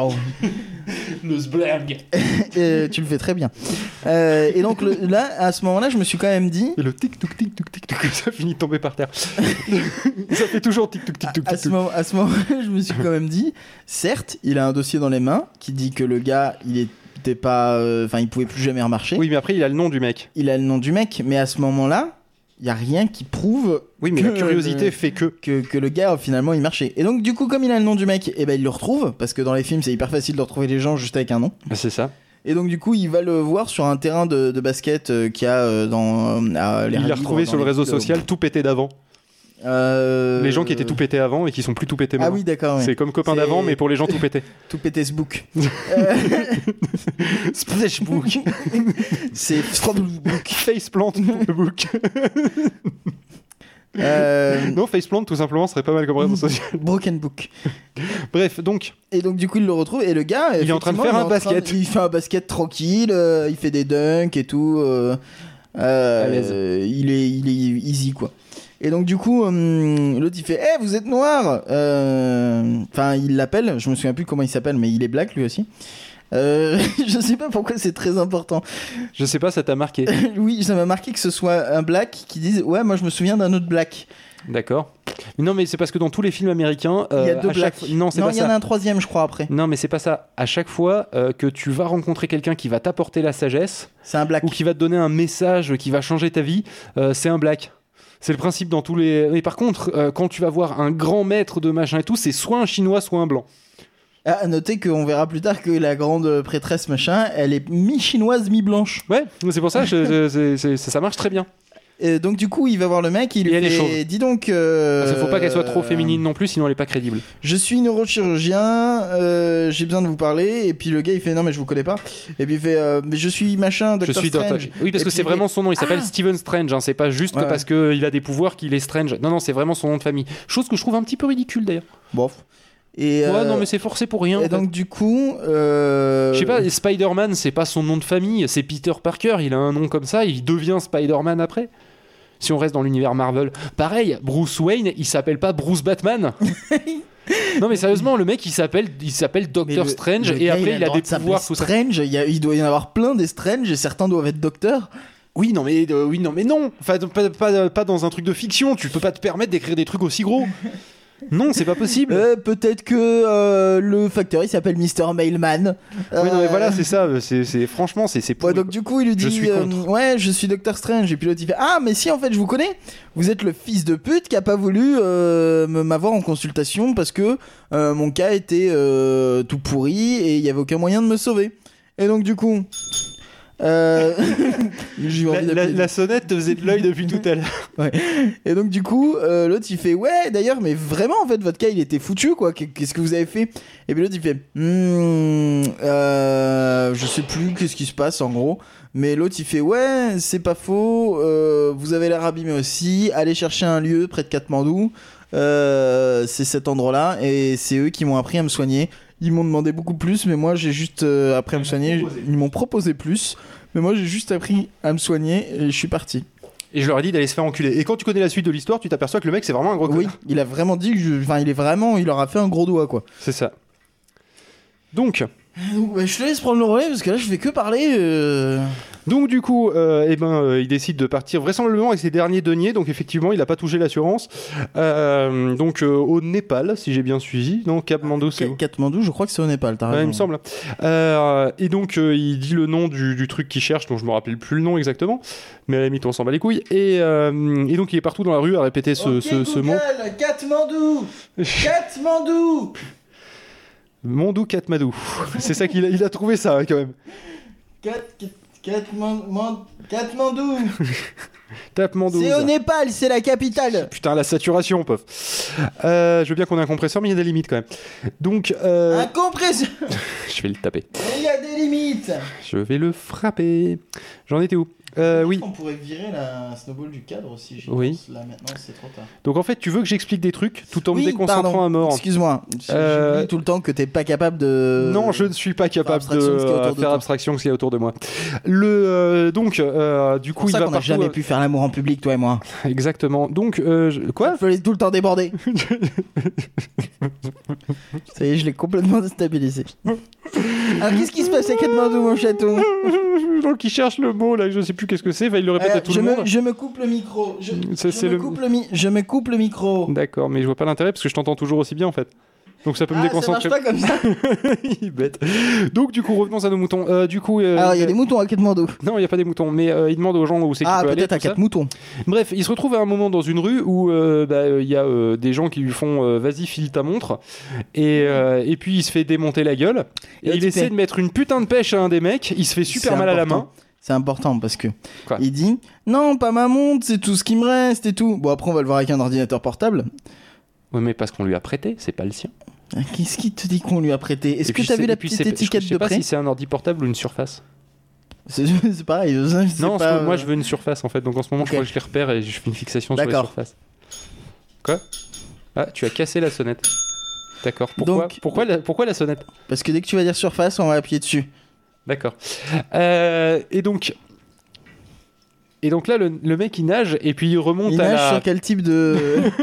Le sblag. et tu le fais très bien. Euh, et donc le- là à ce moment-là je me suis quand même dit Et le tic tic tic tic tic tic, ça finit de tomber par terre. ça fait toujours tic tic tic tic à tic. ce moment, à ce moment je me suis quand même dit, certes, il a un dossier dans les mains qui dit que le gars, il était pas, enfin, il pouvait plus jamais remarcher. Oui, mais après il a le nom du mec. Il a le nom du mec, mais à ce moment-là, il y a rien qui prouve Oui, mais que la curiosité le- fait que. que, que le gars finalement il marchait. Et donc du coup, comme il a le nom du mec, et ben il le retrouve parce que dans les films c'est hyper facile de retrouver les gens juste avec un nom. Ah, c'est ça. Et donc du coup, il va le voir sur un terrain de, de basket euh, qu'il y a euh, dans. euh, à l'air Il l'a libre, retrouvé dans sur le les réseau villes, euh, social, tout pété d'avant. euh, Les gens qui étaient tout pétés avant et qui sont plus tout pétés Ah maintenant. oui, d'accord. Ouais. C'est comme copains C'est- d'avant, mais pour les gens tout pétés. Tout pété ce book. Euh, Splashbook. c'est Faceplant le book. euh, Non, Faceplant tout simplement serait pas mal comme réseau social. Broken Book. Bref, donc, Et donc du coup il le retrouve et le gars Il est en train de effectivement, faire il est un en train de- basket. il fait un basket tranquille, euh, il fait des dunks et tout. euh, euh, À l'aise. euh, il est il est easy quoi. Et donc du coup hum, l'autre il fait eh vous êtes noir. Euh, Enfin il l'appelle, je me souviens plus comment il s'appelle mais il est black lui aussi. Euh, je sais pas pourquoi c'est très important. je sais pas, ça t'a marqué. Oui, ça m'a marqué que ce soit un black qui dise ouais moi je me souviens d'un autre black. D'accord. Non, mais c'est parce que dans tous les films américains, Il y a euh, deux à chaque blacks. fois- Non, c'est non, pas il y en a ça. un troisième je crois après. Non, mais c'est pas ça. À chaque fois euh, que tu vas rencontrer quelqu'un qui va t'apporter la sagesse C'est un black. ou qui va te donner un message qui va changer ta vie, euh, c'est un black. C'est le principe dans tous les. Mais par contre, euh, quand tu vas voir un grand maître de machin et tout, c'est soit un chinois, soit un blanc. Ah, à noter qu'on verra plus tard que la grande prêtresse machin, elle est mi-chinoise, mi-blanche. Ouais, c'est pour ça, je- je- c'est- c'est- ça marche très bien. Et donc du coup, il va voir le mec, il Et lui elle est fait, chauve. dis donc... euh, Parce qu'il faut pas qu'elle soit trop féminine non plus, sinon elle est pas crédible. Je suis neurochirurgien, euh, j'ai besoin de vous parler. Et puis le gars, il fait, non mais je vous connais pas. Et puis il fait, euh, mais je suis machin, Je Doctor suis Strange. Doctor- Oui, parce Et que puis c'est il vraiment fait, son nom. Il s'appelle Ah Stephen Strange. Hein. C'est pas juste Ouais, parce qu'il a des pouvoirs qu'il est Strange. Non, non, c'est vraiment son nom de famille. Chose que je trouve un petit peu ridicule d'ailleurs. Bof. Et, Ouais, euh, non, mais c'est forcé pour rien. en et fait. donc du coup... euh, Je sais pas, Spider-Man, c'est pas son nom de famille, c'est Peter Parker, il a un nom comme ça, il devient Spider-Man après. Si on reste dans l'univers Marvel. Pareil, Bruce Wayne, il s'appelle pas Bruce Batman. Non mais sérieusement, le mec il s'appelle il s'appelle mais Doctor le- Strange le et gars, après il le a droit des de s'appeler pouvoirs tout ça. Strange, il, y a- il doit y en avoir plein des Strange et certains doivent être docteurs. Oui, non, mais euh, oui, non, mais non. Enfin, pas, pas, pas dans un truc de fiction. Tu peux pas te permettre d'écrire des trucs aussi gros. Non, c'est pas possible. Euh, peut-être que euh, le facteur il s'appelle Mister Mailman. Euh... Oui, non, mais voilà, c'est ça. C'est, c'est franchement, c'est c'est. Ouais, donc du coup, il lui dit, je suis euh, ouais, je suis Doctor Strange. Et puis l'autre il fait, ah, mais si, en fait, je vous connais. Vous êtes le fils de pute qui a pas voulu euh, m'avoir en consultation parce que euh, mon cas était euh, tout pourri et il y avait aucun moyen de me sauver. Et donc du coup. Euh... J'ai envie la, la, la sonnette te faisait de l'œil depuis tout à l'heure. Ouais. Et donc du coup, euh, l'autre il fait ouais d'ailleurs mais vraiment en fait votre cas il était foutu quoi. Qu'est-ce que vous avez fait? Et puis l'autre il fait hmm, euh, je sais plus qu'est-ce qui se passe en gros. Mais l'autre il fait ouais c'est pas faux. Euh, vous avez l'air abîmé aussi. Allez chercher un lieu près de Katmandou. Euh, c'est cet endroit-là et c'est eux qui m'ont appris à me soigner. Ils m'ont demandé beaucoup plus, mais moi j'ai juste euh, appris à me soigner. Ils m'ont proposé plus, mais moi j'ai juste appris à me soigner et je suis parti. Et je leur ai dit d'aller se faire enculer. Et quand tu connais la suite de l'histoire, tu t'aperçois que le mec c'est vraiment un gros Oui, connard. il a vraiment dit que je... enfin il est vraiment, il leur a fait un gros doigt quoi. C'est ça. Donc. Donc bah, je te laisse prendre le relais parce que là je fais que parler. Euh... Donc du coup, euh, eh ben, euh, il décide de partir vraisemblablement avec ses derniers deniers. Donc effectivement, il n'a pas touché l'assurance. Euh, donc euh, au Népal, si j'ai bien suivi. Non, Katmandou, c'est où? Katmandou, je crois que c'est au Népal. T'as ouais, raison. il me semble. Euh, et donc euh, il dit le nom du, du truc qu'il cherche, dont je me rappelle plus le nom exactement. Mais à la limite, on s'en bat les couilles. Et, euh, et donc il est partout dans la rue à répéter ce, okay, ce, ce Google, mot. Katmandou, Katmandou. Mondou Katmandou. C'est ça qu'il a, il a trouvé ça hein, quand même. Kat, kat, Katmandou. Katmandou. Katmandou. C'est au Népal, c'est la capitale. Putain, la saturation, pof. Euh, je veux bien qu'on ait un compresseur, mais il y a des limites quand même. Donc. Euh... Un compresseur. Je vais le taper. Il y a des limites. Je vais le frapper. J'en étais où? Euh, oui. On pourrait virer la snowball du cadre aussi. Oui. Pense. Là maintenant c'est trop tard. Donc en fait, tu veux que j'explique des trucs tout en oui, me déconcentrant pardon. à mort. Excuse-moi. Euh... J'oublie tout le temps que t'es pas capable de. Non, je ne suis pas capable de, de faire abstraction de ce qu'il y a autour de moi. Le euh, donc euh, du coup, il ça va qu'on partout. On n'a jamais pu faire l'amour en public, toi et moi. Exactement. Donc euh, je... quoi? Il fallait tout le temps déborder. Ça y est, je l'ai complètement déstabilisé. Alors qu'est-ce qui se passe à Katmandou, mon chaton? Donc il cherche le mot là, je sais plus qu'est-ce que c'est. Enfin, il le répète euh, à tout le me, monde. Je me coupe le micro. Je, ça, je, me, le... coupe le mi- je me coupe le micro. D'accord, mais je vois pas l'intérêt parce que je t'entends toujours aussi bien en fait. Donc ça peut ah, me déconcentrer. Ça marche pas comme ça. Il est bête. Donc du coup revenons à nos moutons. Euh, du coup. Euh, Alors il y a des moutons à Katmandou. Non, il y a pas des moutons, mais euh, il demande aux gens où c'est qu'il ah, peut aller. Ah peut-être à quatre moutons. Bref, il se retrouve à un moment dans une rue où il euh, bah, euh, y a euh, des gens qui lui font euh, vas-y file ta montre et euh, et puis il se fait démonter la gueule et, et il essaie fait... de mettre une putain de pêche à un des mecs. Il se fait super mal important. à la main. C'est important parce que Quoi il dit non pas ma montre, c'est tout ce qui me reste et tout. Bon après on va le voir avec un ordinateur portable. Oui mais parce qu'on lui a prêté, c'est pas le sien. Qu'est-ce qui te dit qu'on lui a prêté? Est-ce que t'as vu la petite étiquette de prêt? Je sais pas si c'est un ordi portable ou une surface. C'est, c'est pareil. C'est non, pas, moi je veux une surface en fait. Donc en ce moment okay. je crois que je les repère et je fais une fixation D'accord. sur la surface. Quoi? Ah, tu as cassé la sonnette. D'accord. Pourquoi donc, pourquoi, la, pourquoi la sonnette? Parce que dès que tu vas dire surface, on va appuyer dessus. D'accord. Euh, et donc. Et donc là, le, le mec il nage et puis il remonte il à nage la... sur quel type de...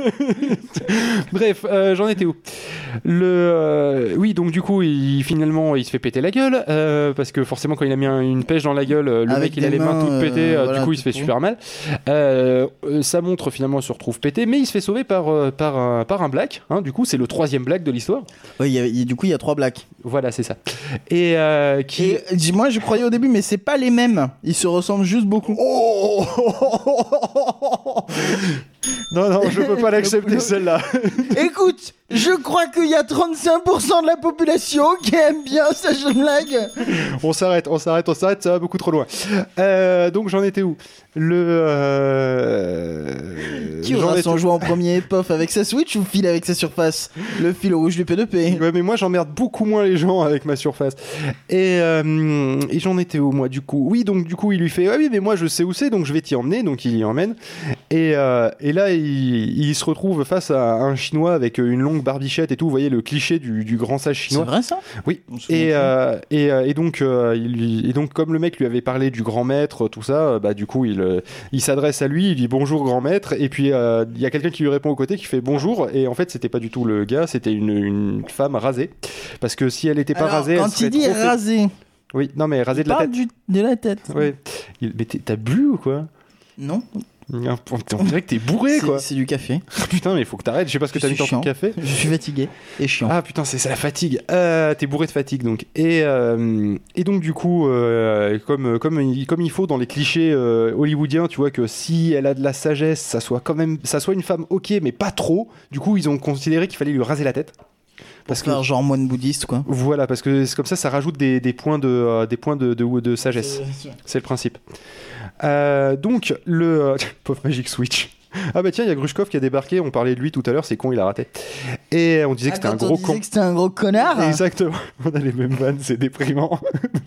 Bref, euh, j'en étais où? Le, euh, oui, donc du coup, il, finalement, il se fait péter la gueule euh, parce que forcément, quand il a mis un, une pêche dans la gueule, le Avec mec il a les mains toutes pétées, euh, voilà, du coup, il se fait tout. super mal. Euh, sa montre finalement se retrouve pétée, mais il se fait sauver par, euh, par, un, par un black. Hein, du coup, c'est le troisième black de l'histoire. Oui, y a, y, du coup, il y a trois blacks. Voilà, c'est ça. Et, euh, qui... Et moi, je croyais au début, mais c'est pas les mêmes. Ils se ressemblent juste beaucoup. Oh non, non, je peux pas l'accepter celle-là. Écoute, je crois qu'il y a trente-cinq pour cent de la population qui aime bien ce jeu de blague. On s'arrête, on s'arrête, on s'arrête, ça va beaucoup trop loin. Euh, donc j'en étais où? Le... Euh... Qui aura son jouet en premier, pof avec sa Switch ou fil avec sa surface? Le fil rouge du P deux P. Ouais, mais moi j'emmerde beaucoup moins les gens avec ma surface. Et, euh, et j'en étais où moi du coup? Oui, donc du coup il lui fait ah oui mais moi je sais où c'est donc je vais t'y emmener, donc il y emmène. Et, euh, et là il, il se retrouve face à un chinois avec une longue barbichette et tout, vous voyez le cliché du, du grand sage chinois. C'est vrai ça? Oui. Et, euh, et, et, donc, euh, il, et donc comme le mec lui avait parlé du grand maître, tout ça, bah du coup il, il s'adresse à lui, il dit bonjour grand maître, et puis il euh, y a quelqu'un qui lui répond au côté qui fait bonjour, et en fait c'était pas du tout le gars, c'était une, une femme rasée, parce que si elle était pas Alors, rasée, quand elle serait il dit trop rasée. Oui, non mais rasée de la tête. Du, de la tête. Oui. Il... Mais t'as bu ou quoi? Non. On dirait que t'es bourré, c'est, quoi. C'est du café. Putain, mais il faut que t'arrêtes. Je sais pas ce que je t'as mis dans ton café. Je suis fatigué et chiant. Ah putain, c'est ça la fatigue. Euh, t'es bourré de fatigue, donc. Et, euh, et donc, du coup, euh, comme, comme, comme il faut dans les clichés euh, hollywoodiens, tu vois, que si elle a de la sagesse, ça soit quand même, ça soit une femme ok, mais pas trop. Du coup, ils ont considéré qu'il fallait lui raser la tête. Parce que genre moine bouddhiste, quoi. Voilà, parce que c'est comme ça, ça rajoute des, des points de, euh, des points de, de, de sagesse. C'est, c'est le principe. Euh, donc, le... Euh, pauvre Magic Switch. Ah bah tiens, il y a Grushkov qui a débarqué, on parlait de lui tout à l'heure, c'est con, il a raté. Et on disait ah, que c'était un gros con. On disait que c'était un gros connard. Exactement, on a les mêmes vannes, c'est déprimant.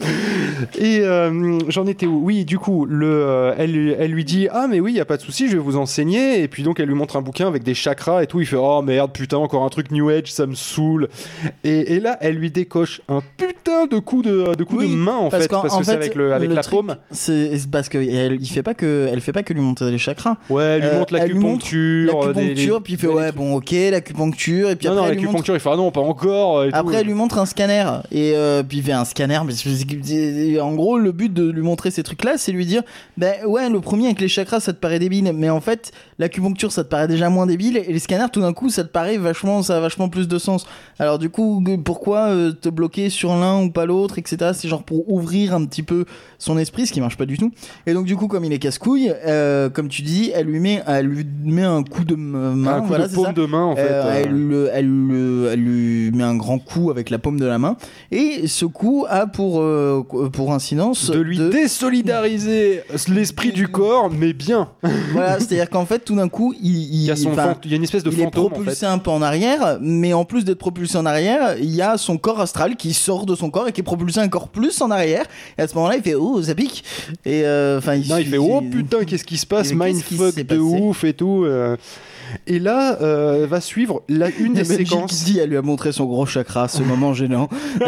Et euh, j'en étais où? Oui, du coup, le, euh, elle, elle lui dit « Ah mais oui, il n'y a pas de souci, je vais vous enseigner. » Et puis donc elle lui montre un bouquin avec des chakras et tout, il fait « Oh merde, putain, encore un truc New Age, ça me saoule. » Et, et là, elle lui décoche un putain de coup de, de, coup oui, de main en parce fait, parce que fait, c'est avec, le, avec le la truc, paume. C'est parce qu'elle ne fait pas que lui montre les chakras. Ouais, elle lui euh, montre l'acupuncture. L'acupuncture, des, puis il fait ouais, bon, ok, l'acupuncture. Et puis non, après, non, elle l'acupuncture, montre... il fait ah non, pas encore. Et après, tout. elle lui montre un scanner. Et euh, puis il fait un scanner. Mais en gros, le but de lui montrer ces trucs-là, c'est lui dire ben ouais, le premier avec les chakras, ça te paraît débile. Mais en fait, l'acupuncture, ça te paraît déjà moins débile. Et les scanners, tout d'un coup, ça te paraît vachement, ça a vachement plus de sens. Alors, du coup, pourquoi euh, te bloquer sur l'un ou pas l'autre, et cetera. C'est genre pour ouvrir un petit peu son esprit, ce qui marche pas du tout. Et donc, du coup, comme il est casse-couille, euh, comme tu dis, elle lui met, elle lui met un coup de main. Un coup voilà, de paume de main, en fait. Euh, euh... elle, elle, elle lui met un grand coup avec la paume de la main. Et ce coup a pour, euh, pour incidence de lui de... désolidariser l'esprit du corps, mais bien. Voilà, c'est-à-dire qu'en fait, tout d'un coup, il, il, il, y, a son fant... il y a une espèce de il fantôme. Il est propulsé en fait. un peu en arrière, mais en plus d'être propulsé en arrière, il y a son corps astral qui sort de son corps et qui est propulsé encore plus en arrière. Et à ce moment-là, il fait oh, ça pique. Et euh, enfin, il, non, il fait oh putain, qu'est-ce qui se passe, mindfuck de passé ouf et tout. Euh... Et là, euh, va suivre la, une des séquences. Qui dit, elle lui a montré son gros chakra, ce moment gênant.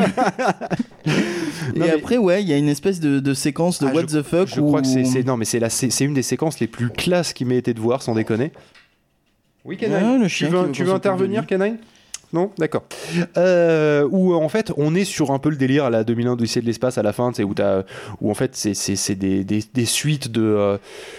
Et non, après, ouais, il y a une espèce de, de séquence de ah, what je, the fuck. Je où... crois que c'est, c'est non, mais c'est la, c'est, c'est une des séquences les plus classes qui m'ait été de voir, sans déconner. Oui, Canine. Ouais, tu veux, tu veux intervenir, Canine? Non, d'accord. Euh, où en fait, on est sur un peu le délire à la deux mille un Odyssée de l'espace à la fin, où t'as, où en fait, c'est, c'est, c'est des, des, des suites de. Euh,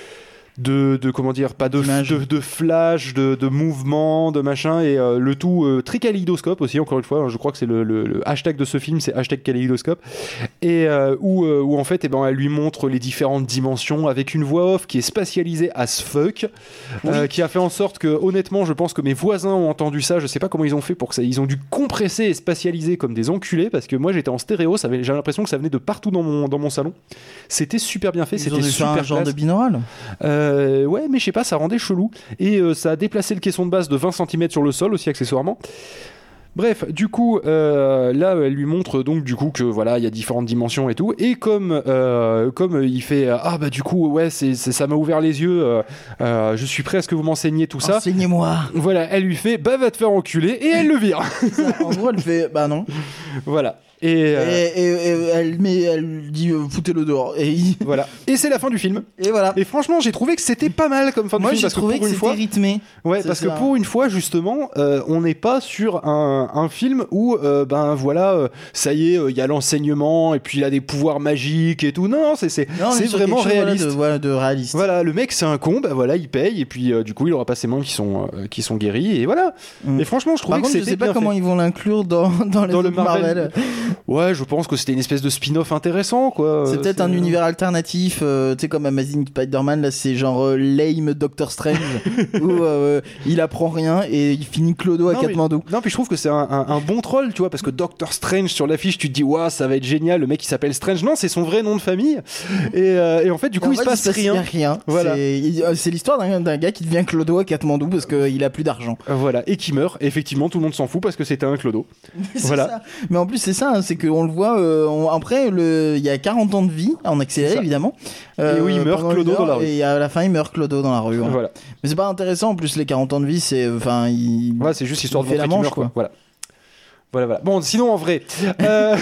De, de comment dire pas de, de, de flash de, de mouvements de machin et euh, le tout euh, très kaléidoscope aussi encore une fois hein, je crois que c'est le, le, le hashtag de ce film c'est hashtag kaléidoscope et euh, où, euh, où en fait eh ben, elle lui montre les différentes dimensions avec une voix off qui est spatialisée as fuck oui. euh, qui a fait en sorte que honnêtement je pense que mes voisins ont entendu ça je sais pas comment ils ont fait pour que ça ils ont dû compresser et spatialiser comme des enculés parce que moi j'étais en stéréo ça avait, j'avais l'impression que ça venait de partout dans mon, dans mon salon c'était super bien fait ils c'était ont super un genre de binaural euh, Euh, ouais, mais je sais pas, ça rendait chelou. Et euh, ça a déplacé le caisson de base de vingt centimètres sur le sol aussi, accessoirement. Bref, du coup, euh, là, elle lui montre donc du coup que voilà, il y a différentes dimensions et tout. Et comme euh, comme il fait ah bah du coup ouais, c'est, c'est ça m'a ouvert les yeux. Euh, euh, je suis prêt à ce que vous m'enseigniez tout ça. Enseignez-moi. Voilà, elle lui fait bah va te faire enculer et elle le vire. Ça, en gros, elle fait bah non. Voilà. Et, euh... et, et, et elle, met, elle dit euh, foutez-le dehors. Et il... voilà. Et c'est la fin du film. Et voilà. Et franchement, j'ai trouvé que c'était pas mal comme fin de Moi, film. Moi, j'ai trouvé que, que c'était fois... rythmé. Ouais, c'est parce ça. Que pour une fois, justement, euh, on n'est pas sur un, un film où, euh, ben voilà, euh, ça y est, il euh, y a l'enseignement et puis il a des pouvoirs magiques et tout. Non, c'est, c'est, non, c'est vraiment réaliste. Voilà, de, voilà, de réaliste. Voilà, le mec, c'est un con, ben voilà, il paye et puis euh, du coup, il aura pas ses mains qui sont, euh, qui sont guéries et voilà. Mm. Et franchement, je trouvais Par que contre, c'était je sais pas bien comment fait. Ils vont l'inclure dans, dans, dans les le Marvel. Marvel. Ouais, je pense que c'était une espèce de spin-off intéressant, quoi. C'est peut-être c'est... un univers alternatif, euh, tu sais, comme Amazing Spider-Man, là, c'est genre euh, lame Doctor Strange, où euh, il apprend rien et il finit clodo à Katmandou. Non, puis je trouve que c'est un, un, un bon troll, tu vois, parce que Doctor Strange sur l'affiche, tu te dis, waouh, ça va être génial, le mec il s'appelle Strange. Non, c'est son vrai nom de famille. Et, euh, et en fait, du coup, il, en se passe il se passe rien. rien. Voilà. C'est, il, c'est l'histoire d'un, d'un gars qui devient clodo à Katmandou parce qu'il a plus d'argent. Voilà, et qui meurt. Et effectivement, tout le monde s'en fout parce que c'était un clodo. Voilà. Ça. Mais en plus, c'est ça, hein, c'est qu'on le voit, euh, on, après, le, il y a quarante ans de vie, en accéléré évidemment. Euh, et oui, il meurt Clodo dans la rue. Et à la fin, il meurt Clodo dans la rue. Ouais. Voilà. Mais c'est pas intéressant, en plus, les quarante ans de vie, c'est. Enfin, il. Ouais, c'est juste histoire de montrer la qu'il manche, meurt, quoi. quoi. Voilà. Voilà, voilà. Bon, sinon, en vrai. Euh...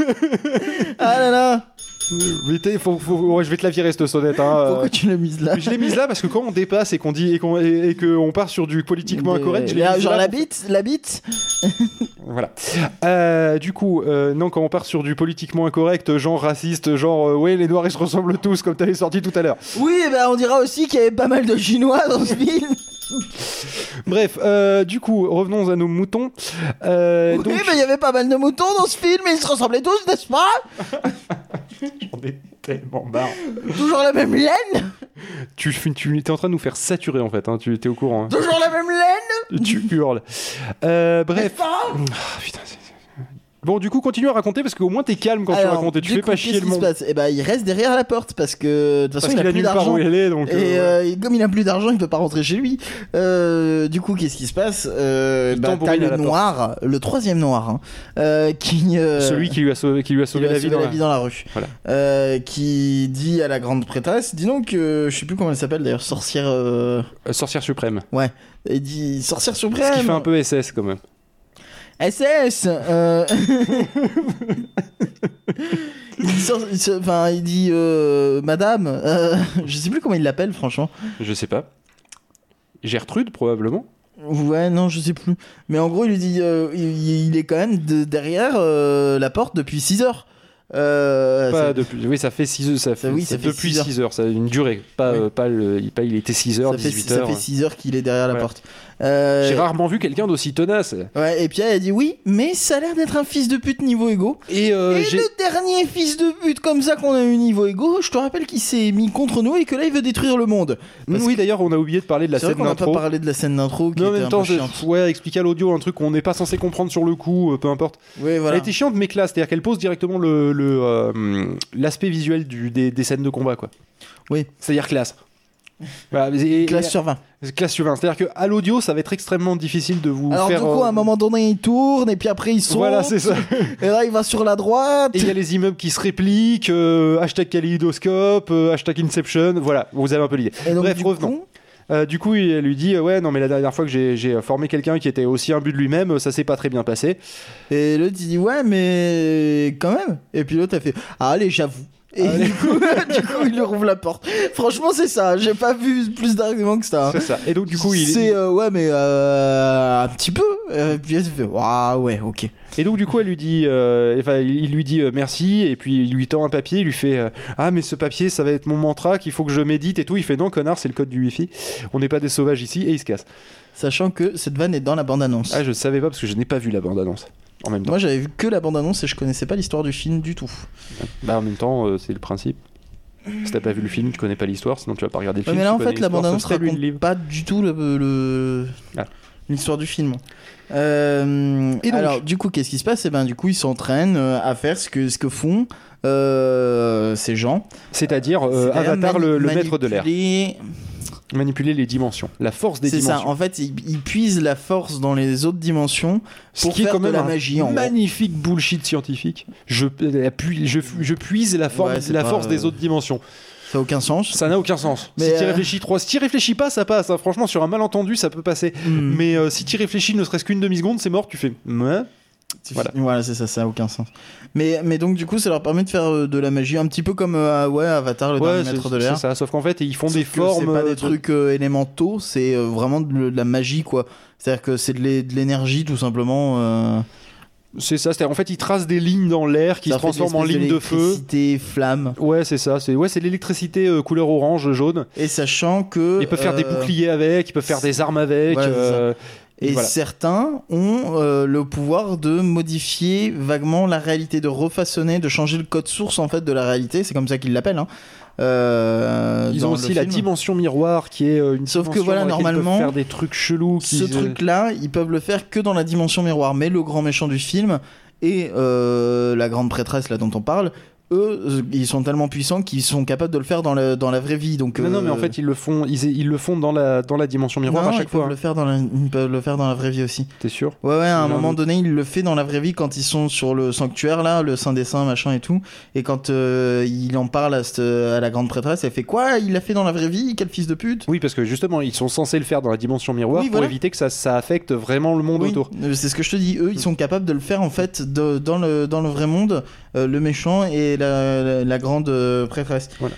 ah là là! Mais faut, faut, ouais, je vais te la virer cette sonnette. Hein. Pourquoi tu l'as mise là? Je l'ai mise là parce que quand on dépasse et qu'on dit et qu'on et, et qu'on part sur du politiquement Des... incorrect, je l'ai Là, mise genre là la pour... bite, la bite. Voilà. Euh, du coup, euh, non, quand on part sur du politiquement incorrect, genre raciste, genre, euh, ouais, les Noirs ils se ressemblent tous, comme t'avais sorti tout à l'heure. Oui, bah, on dira aussi qu'il y avait pas mal de Chinois dans ce film. Bref, euh, du coup, revenons à nos moutons. Euh, Oui, donc... mais il y avait pas mal de moutons dans ce film et ils se ressemblaient tous, n'est-ce pas? J'en ai tellement marre. Toujours la même laine. Tu, tu es en train de nous faire saturer en fait, hein, tu étais au courant. Hein. Toujours la même laine. Tu hurles. Euh, bref. N'est-ce pas? Ah, putain, c'est... Bon, du coup, continue à raconter parce qu'au moins t'es calme quand Alors, tu racontes et tu du fais coup, pas chier qu'est-ce le qui se monde. passe Eh ben, il reste derrière la porte parce que de toute façon Parce il qu'il a a plus nulle part d'argent. où il est, donc. Et euh, euh, comme il a plus d'argent, il peut pas rentrer chez lui. Euh, du coup, qu'est-ce qui se passe euh, Il bah, tambourine T'as à la le noir, le troisième noir, hein, euh, qui euh, Celui qui lui a sauvé, qui lui a qui sauvé lui a la, vie sauvé dans la la... vie dans la rue. Voilà. Euh, qui dit à la grande prêtresse, dis donc, euh, je sais plus comment elle s'appelle d'ailleurs, sorcière. Euh... Euh, sorcière suprême. Ouais. Elle dit sorcière suprême. Ce qui fait un peu S S quand même. S S euh... il dit, sor- il se- enfin, il dit euh, madame, euh, je sais plus comment il l'appelle franchement. Je sais pas. Gertrude probablement. Ouais, non, je sais plus. Mais en gros, il lui dit euh, il, il est quand même de, derrière euh, la porte depuis six heures. Euh, Pas c'est- depuis. Oui, ça fait six heures. Ça fait, oui, ça ça fait depuis six heures. six heures. Ça a une durée. Pas, Oui. euh, pas, le, il, pas il était six heures, ça fait, dix-huit ça heures. fait six heures qu'il est derrière la Ouais. porte. Euh, J'ai rarement vu quelqu'un d'aussi tenace. Ouais, et puis elle a dit oui, mais ça a l'air d'être un fils de pute niveau égo. Et, euh, et j'ai... le dernier fils de pute comme ça qu'on a eu niveau égo, je te rappelle qu'il s'est mis contre nous et que là il veut détruire le monde. Parce oui, que- d'ailleurs, on a oublié de parler de la c'est vrai scène qu'on n'a pas d'intro. parlé de la scène d'intro qui Non, en était même un temps, peu je- chiante. ouais, expliquer à l'audio un truc qu'on n'est pas censé comprendre sur le coup, euh, peu importe. Oui, voilà. Elle était chiante mais classe, c'est-à-dire qu'elle pose directement le, le, euh, l'aspect visuel du, des, des scènes de combat, quoi. Oui. C'est-à-dire classe. Voilà, et- Classe et- sur vingt. classe sur vingt. C'est-à-dire qu'à l'audio, ça va être extrêmement difficile de vous Alors faire. du coup, à euh, un moment donné, il tourne et puis après il saute. Voilà, c'est ça. Et là, il va sur la droite. Et il y a les immeubles qui se répliquent, euh, hashtag kaléidoscope, euh, hashtag Inception, voilà, vous avez un peu l'idée. Et donc, Bref, du revenons. coup, Euh, du coup, elle lui dit euh, ouais, non, mais la dernière fois que j'ai, j'ai formé quelqu'un qui était aussi imbu de lui-même, euh, ça s'est pas très bien passé. et l'autre il dit ouais, mais quand même. Et puis l'autre a fait ah, allez, j'avoue. Et Allez. du coup, du coup, il lui rouvre la porte. Franchement, c'est ça. J'ai pas vu plus d'arguments que ça. C'est ça. Et donc, du coup, il. C'est euh, ouais, mais euh, un petit peu. Et puis elle se fait waouh, ouais, ok. Et donc, du coup, elle lui dit, euh, enfin, il il lui dit euh, merci, et puis il lui tend un papier, il lui fait euh, ah, mais ce papier, ça va être mon mantra, qu'il faut que je médite et tout. Il fait non, connard, c'est le code du Wi-Fi. On n'est pas des sauvages ici, et il se casse. Sachant que cette vanne est dans la bande-annonce. Ah, je savais pas parce que je n'ai pas vu la bande-annonce. En même temps. Moi, j'avais vu que la bande-annonce et je connaissais pas l'histoire du film du tout. Bah, en même temps, euh, c'est le principe. Si t'as pas vu le film, tu connais pas l'histoire, sinon tu vas pas regarder le Ouais, film. mais là, tu en connais fait, la l'histoire, bande-annonce ce serait lui le raconte livre. pas du tout le, le- Ah. l'histoire du film. Euh, Et donc alors, du coup, qu'est-ce qui se passe? Eh ben, du coup, ils s'entraînent euh, à faire ce que, ce que font euh, ces gens. C'est-à-dire euh, C'est-à-dire Avatar, le, le mani- maître de l'air. manipuler- Manipuler les dimensions, la force des C'est ça. dimensions. En fait, ils, ils puisent la force dans les autres dimensions Ce pour qui est faire quand de même la un magie. En gros. magnifique bullshit scientifique. Je, la pu- je, je puise la, forme- Ouais, c'est la pas, force euh, des autres dimensions. Ça n'a aucun sens. Ça n'a aucun sens. Mais si tu euh, réfléchis trop, si tu réfléchis pas, ça passe. hein. Franchement, sur un malentendu, ça peut passer. Hmm. Mais euh, si tu réfléchis ne serait-ce qu'une demi-seconde, c'est mort, tu fais. Ouais. Voilà. Voilà, c'est ça, ça n'a aucun sens. Mais, mais donc, du coup, ça leur permet de faire euh, de la magie, un petit peu comme euh, ouais, Avatar, le Ouais, dernier c'est maître de c'est l'air. ça. Sauf qu'en fait, ils font des Sauf que formes. C'est pas euh, des de- trucs euh, élémentaux, c'est euh, vraiment de, de la magie, quoi. C'est-à-dire que c'est de l'é- de l'énergie, tout simplement. Euh... C'est ça. C'est-à-dire, en fait, ils tracent des lignes dans l'air qui ça se fait transforment en l'espèce lignes de feu. d'électricité, flamme. Ouais, c'est ça. C'est ouais, c'est l'électricité euh, couleur orange, jaune. Et sachant que. Ils peuvent faire des euh, boucliers avec, ils peuvent faire des armes avec. Voilà, c'est euh, Et voilà. certains ont euh, le pouvoir de modifier vaguement la réalité, de refaçonner, de changer le code source en fait de la réalité. C'est comme ça qu'ils l'appellent. Hein. Euh, Ils dans ont le aussi la film. dimension miroir qui est euh, une Sauf que dimension voilà, dans laquelle ils peuvent normalement, faire des trucs chelous. Qui, Ce euh, truc-là, ils peuvent le faire que dans la dimension miroir. Mais le grand méchant du film et euh, la grande prêtresse là dont on parle, eux, euh, ils sont tellement puissants qu'ils sont capables de le faire dans la, dans la vraie vie. Donc, Non, non, mais en euh, fait, ils le font, ils, ils le font dans la, dans la dimension miroir non, à ils chaque peuvent fois. le faire dans la, ils peuvent le faire dans la vraie vie aussi. T'es sûr? Ouais, ouais, à un J'ai un moment doute. donné, il le fait dans la vraie vie quand ils sont sur le sanctuaire, là, le Saint des Saints, machin et tout. Et quand euh, il en parle à, cette- à la grande prêtresse, elle fait quoi? Il l'a fait dans la vraie vie? Quel fils de pute? Oui, parce que justement, ils sont censés le faire dans la dimension miroir Oui, pour voilà. éviter que ça, ça affecte vraiment le monde Oui, autour. euh, c'est ce que je te dis. Eux, ils sont capables de le faire en fait de- dans, le, dans le vrai monde euh, le méchant et la, la, la grande euh, prêtresse. Voilà.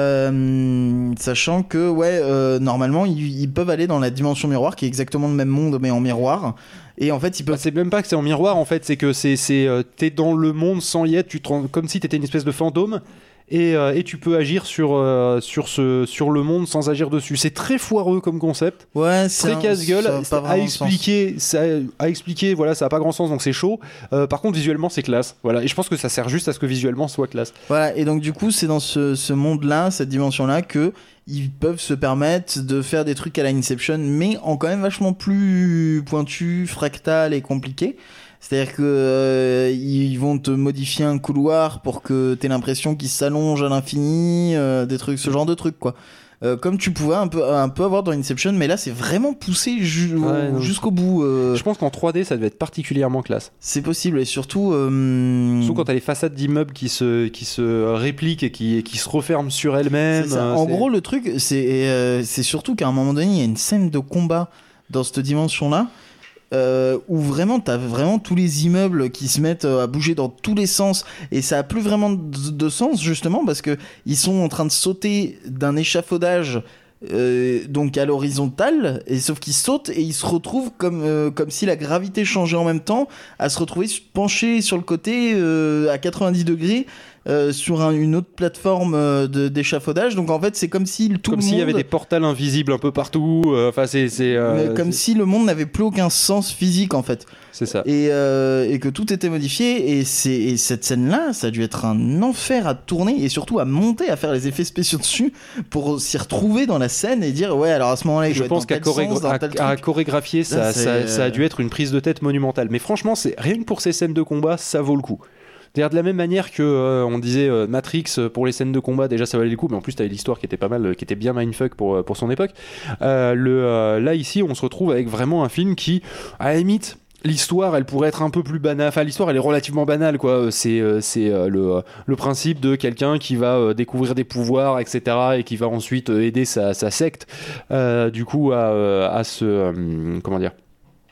Euh, sachant que, ouais, euh, normalement, ils, ils peuvent aller dans la dimension miroir, qui est exactement le même monde, mais en miroir. Et en fait, ils peuvent. Bah, c'est même pas que c'est en miroir, en fait, c'est que c'est, c'est, euh, t'es dans le monde sans y être, tu te rends, comme si t'étais une espèce de fantôme. Et, euh, et tu peux agir sur, euh, sur, ce, sur le monde sans agir dessus. C'est très foireux comme concept. Ouais, c'est très un- casse-gueule. ça a pas À vraiment expliquer, ça, à expliquer, voilà, ça a pas grand sens, donc c'est chaud. Euh, par contre, visuellement, c'est classe. Voilà. Et je pense que ça sert juste à ce que visuellement soit classe. Voilà, et donc du coup, c'est dans ce, ce monde-là, cette dimension-là, que ils peuvent se permettre de faire des trucs à la Inception, mais en quand même vachement plus pointu, fractal et compliqué. C'est-à-dire que euh, ils vont te modifier un couloir pour que t'aies l'impression qu'il s'allonge à l'infini, euh, des trucs, ce genre de trucs, quoi. Euh, comme tu pouvais un peu, un peu avoir dans Inception, mais là c'est vraiment poussé ju- Ouais, non. jusqu'au bout. euh, Je pense qu'en trois D, ça devait être particulièrement classe. C'est possible, et surtout. euh, Surtout quand t'as les façades d'immeubles qui se, qui se répliquent et qui, et qui se referment sur elles-mêmes. C'est ça. euh, En c'est- gros, le truc, c'est euh, c'est surtout qu'à un moment donné, il y a une scène de combat dans cette dimension-là. Euh, où vraiment t'as vraiment tous les immeubles qui se mettent euh, à bouger dans tous les sens, et ça a plus vraiment de, de sens, justement parce que ils sont en train de sauter d'un échafaudage euh, donc à l'horizontale, et sauf qu'ils sautent et ils se retrouvent comme, euh, comme si la gravité changeait en même temps, à se retrouver penchés sur le côté euh, à quatre-vingt-dix degrés euh, sur un- une autre plateforme euh, de- d'échafaudage. Donc en fait c'est comme si tout Comme le s'il y monde avait des portals invisibles un peu partout. euh, Enfin, c'est. c'est, euh, mais comme c'est- si le monde n'avait plus aucun sens physique en fait. C'est ça. Et, euh, et que tout était modifié, et, c'est, et cette scène-là, ça a dû être un enfer à tourner, et surtout à monter, à faire les effets spéciaux dessus, pour s'y retrouver dans la scène et dire, ouais, alors à ce moment-là, il Je doit pense être qu'à dans tel chorégra- sens, dans à- tel à truc. chorégraphier, ça, Là, ça, c'est- ça a dû être une prise de tête monumentale. Mais franchement, c'est rien que pour ces scènes de combat, ça vaut le coup. C'est-à-dire de la même manière que euh, on disait euh, Matrix euh, pour les scènes de combat, déjà ça valait le coup, mais en plus t'avais l'histoire qui était pas mal, euh, qui était bien mindfuck pour, euh, pour son époque. Euh, le, euh, là ici, on se retrouve avec vraiment un film qui, à la limite, l'histoire, elle pourrait être un peu plus banale. Enfin, l'histoire, elle est relativement banale, quoi. C'est, euh, c'est euh, le, euh, le principe de quelqu'un qui va euh, découvrir des pouvoirs, et cetera, et qui va ensuite euh, aider sa, sa secte, euh, du coup, à, euh, à se, euh, comment dire,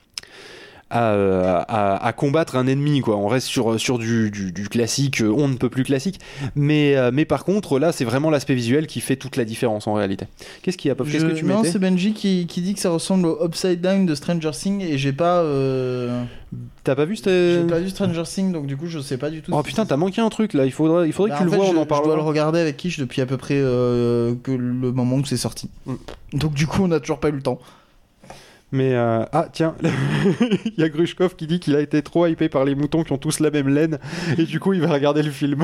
à, euh, à, à combattre un ennemi, quoi. On reste sur, sur du, du, du classique, euh, on ne peut plus classique, mais, euh, mais par contre là c'est vraiment l'aspect visuel qui fait toute la différence en réalité. Qu'est-ce qu'il y a, Pop ? Qu'est-ce Je- que tu non, mettais ? c'est Benji qui, qui dit que ça ressemble au Upside Down de Stranger Things, et j'ai pas, euh, T'as pas vu cette... j'ai pas vu Stranger Things, donc du coup je sais pas du tout. Oh si putain, c'est- t'as manqué un truc là, il faudrait, il faudrait Bah, que tu en le fait, vois, je, on en je dois le parle. regarder avec Kish depuis à peu près euh, que le moment où c'est sorti. Mm. Donc du coup on a toujours pas eu le temps. Mais euh, ah tiens, il y a Grushkov qui dit qu'il a été trop hypé par les moutons qui ont tous la même laine et du coup il va regarder le film.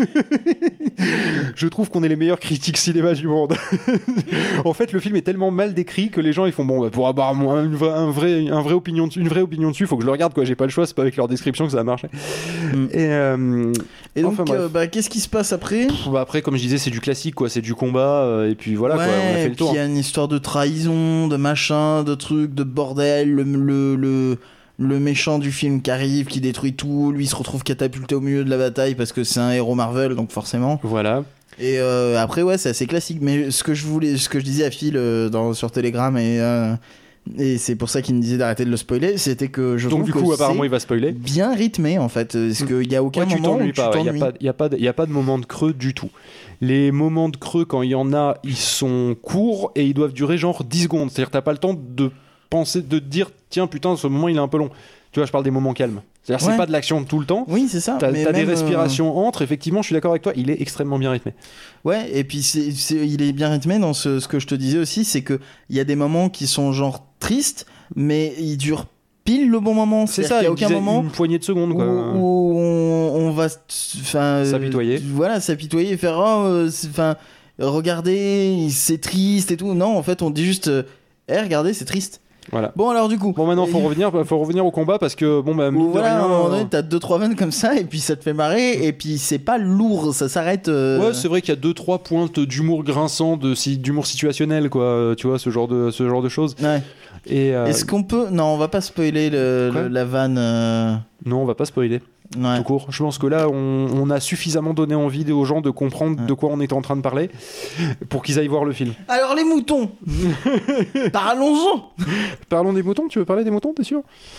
Je trouve qu'on est les meilleurs critiques cinéma du monde. En fait, le film est tellement mal décrit que les gens ils font bon bah, pour avoir un, une vraie, un vrai, un vrai opinion, une vraie opinion dessus, faut que je le regarde quoi. J'ai pas le choix, c'est pas avec leur description que ça va marcher. Mm. Et, euh, Et donc Enfin, bref. euh, bah, qu'est-ce qui se passe après? bah, après, comme je disais, c'est du classique quoi, c'est du combat euh, et puis voilà ouais, quoi, on a fait et le puis tour. il y a une histoire de trahison, de machin, de trucs, de bordel, le, le, le, le méchant du film qui arrive, qui détruit tout, lui il se retrouve catapulté au milieu de la bataille parce que c'est un héros Marvel, donc forcément. Voilà. Et euh, après ouais, c'est assez classique, mais ce que je voulais, ce que je disais à Phil euh, dans, sur Telegram, et, euh, et c'est pour ça qu'il me disait d'arrêter de le spoiler, c'était que je Donc trouve du que coup, apparemment, c'est il va spoiler. bien rythmé en fait, parce qu'il y a aucun Ouais, tu moment où t'ennuies tu pas, il n'y a, t'ennuies. pas- y a, pas de- y a pas de moment de creux du tout. Les moments de creux, quand il y en a, ils sont courts et ils doivent durer genre dix secondes. C'est-à-dire que t'as pas le temps de penser, de te dire, tiens, putain, ce moment il est un peu long. Tu vois, je parle des moments calmes. C'est-à-dire Ouais. c'est pas de l'action tout le temps. Oui, c'est ça. T'as mais t'as des même, euh, respirations entre, effectivement, je suis d'accord avec toi, il est extrêmement bien rythmé. Ouais, et puis c'est, c'est- il est bien rythmé dans ce, ce que je te disais aussi, c'est que il y a des moments qui sont genre tristes, mais ils durent pile le bon moment. C'est C'est-à-dire ça, qu'il y a il aucun disait moment une poignée de secondes. où, Quoi. où on, on va, enfin, S'apitoyer. euh, voilà, s'apitoyer et faire, oh, euh, c'est- enfin, regardez, c'est triste et tout. Non, en fait, on dit juste, euh, eh, regardez, c'est triste. Voilà. Bon, alors du coup. Bon, maintenant, faut Et- revenir, faut revenir au combat parce que, bon, bah, Ou mine de voilà, à rien, un moment euh, donné, t'as deux trois vannes comme ça, et puis ça te fait marrer, et puis c'est pas lourd, ça s'arrête. euh, Ouais, c'est vrai qu'il y a deux trois pointes d'humour grinçant, de si- d'humour situationnel, quoi. euh, Tu vois, ce genre de ce genre de choses. Ouais. Et euh, Est-ce qu'on peut. Non, on va pas spoiler le, Quoi le- la vanne. euh, non, on va pas spoiler. Ouais. Tout court. Je pense que là, on, on a suffisamment donné envie aux gens de comprendre Ouais. de quoi on était en train de parler pour qu'ils aillent voir le film. Alors les moutons. Parlons-en. Parlons des moutons. Tu veux parler des moutons, t'es sûr ?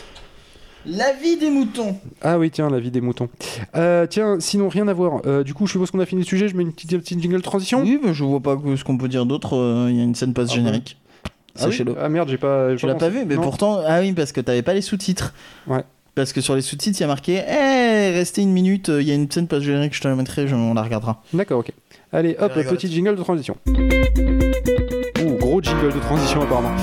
La vie des moutons. Ah oui, tiens, la vie des moutons. Euh, tiens, sinon, rien à voir. Euh, du coup, je suppose qu'on a fini le sujet. Je mets une petite, petite jingle de transition. Oui, mais je vois pas ce qu'on peut dire d'autre. Il euh, y a une scène post-générique. Ah, oui ah merde, j'ai pas. Tu l'as pas vu, mais non. Pourtant, ah oui, parce que t'avais pas les sous-titres. Ouais. Parce que sur les sous-titres, il y a marqué hey, restez une minute, il y a une scène post-générique, je te la mettrai, je, on la regardera. D'accord, ok. Allez, hop, petit jingle de transition. Ouh, gros jingle de transition, apparemment.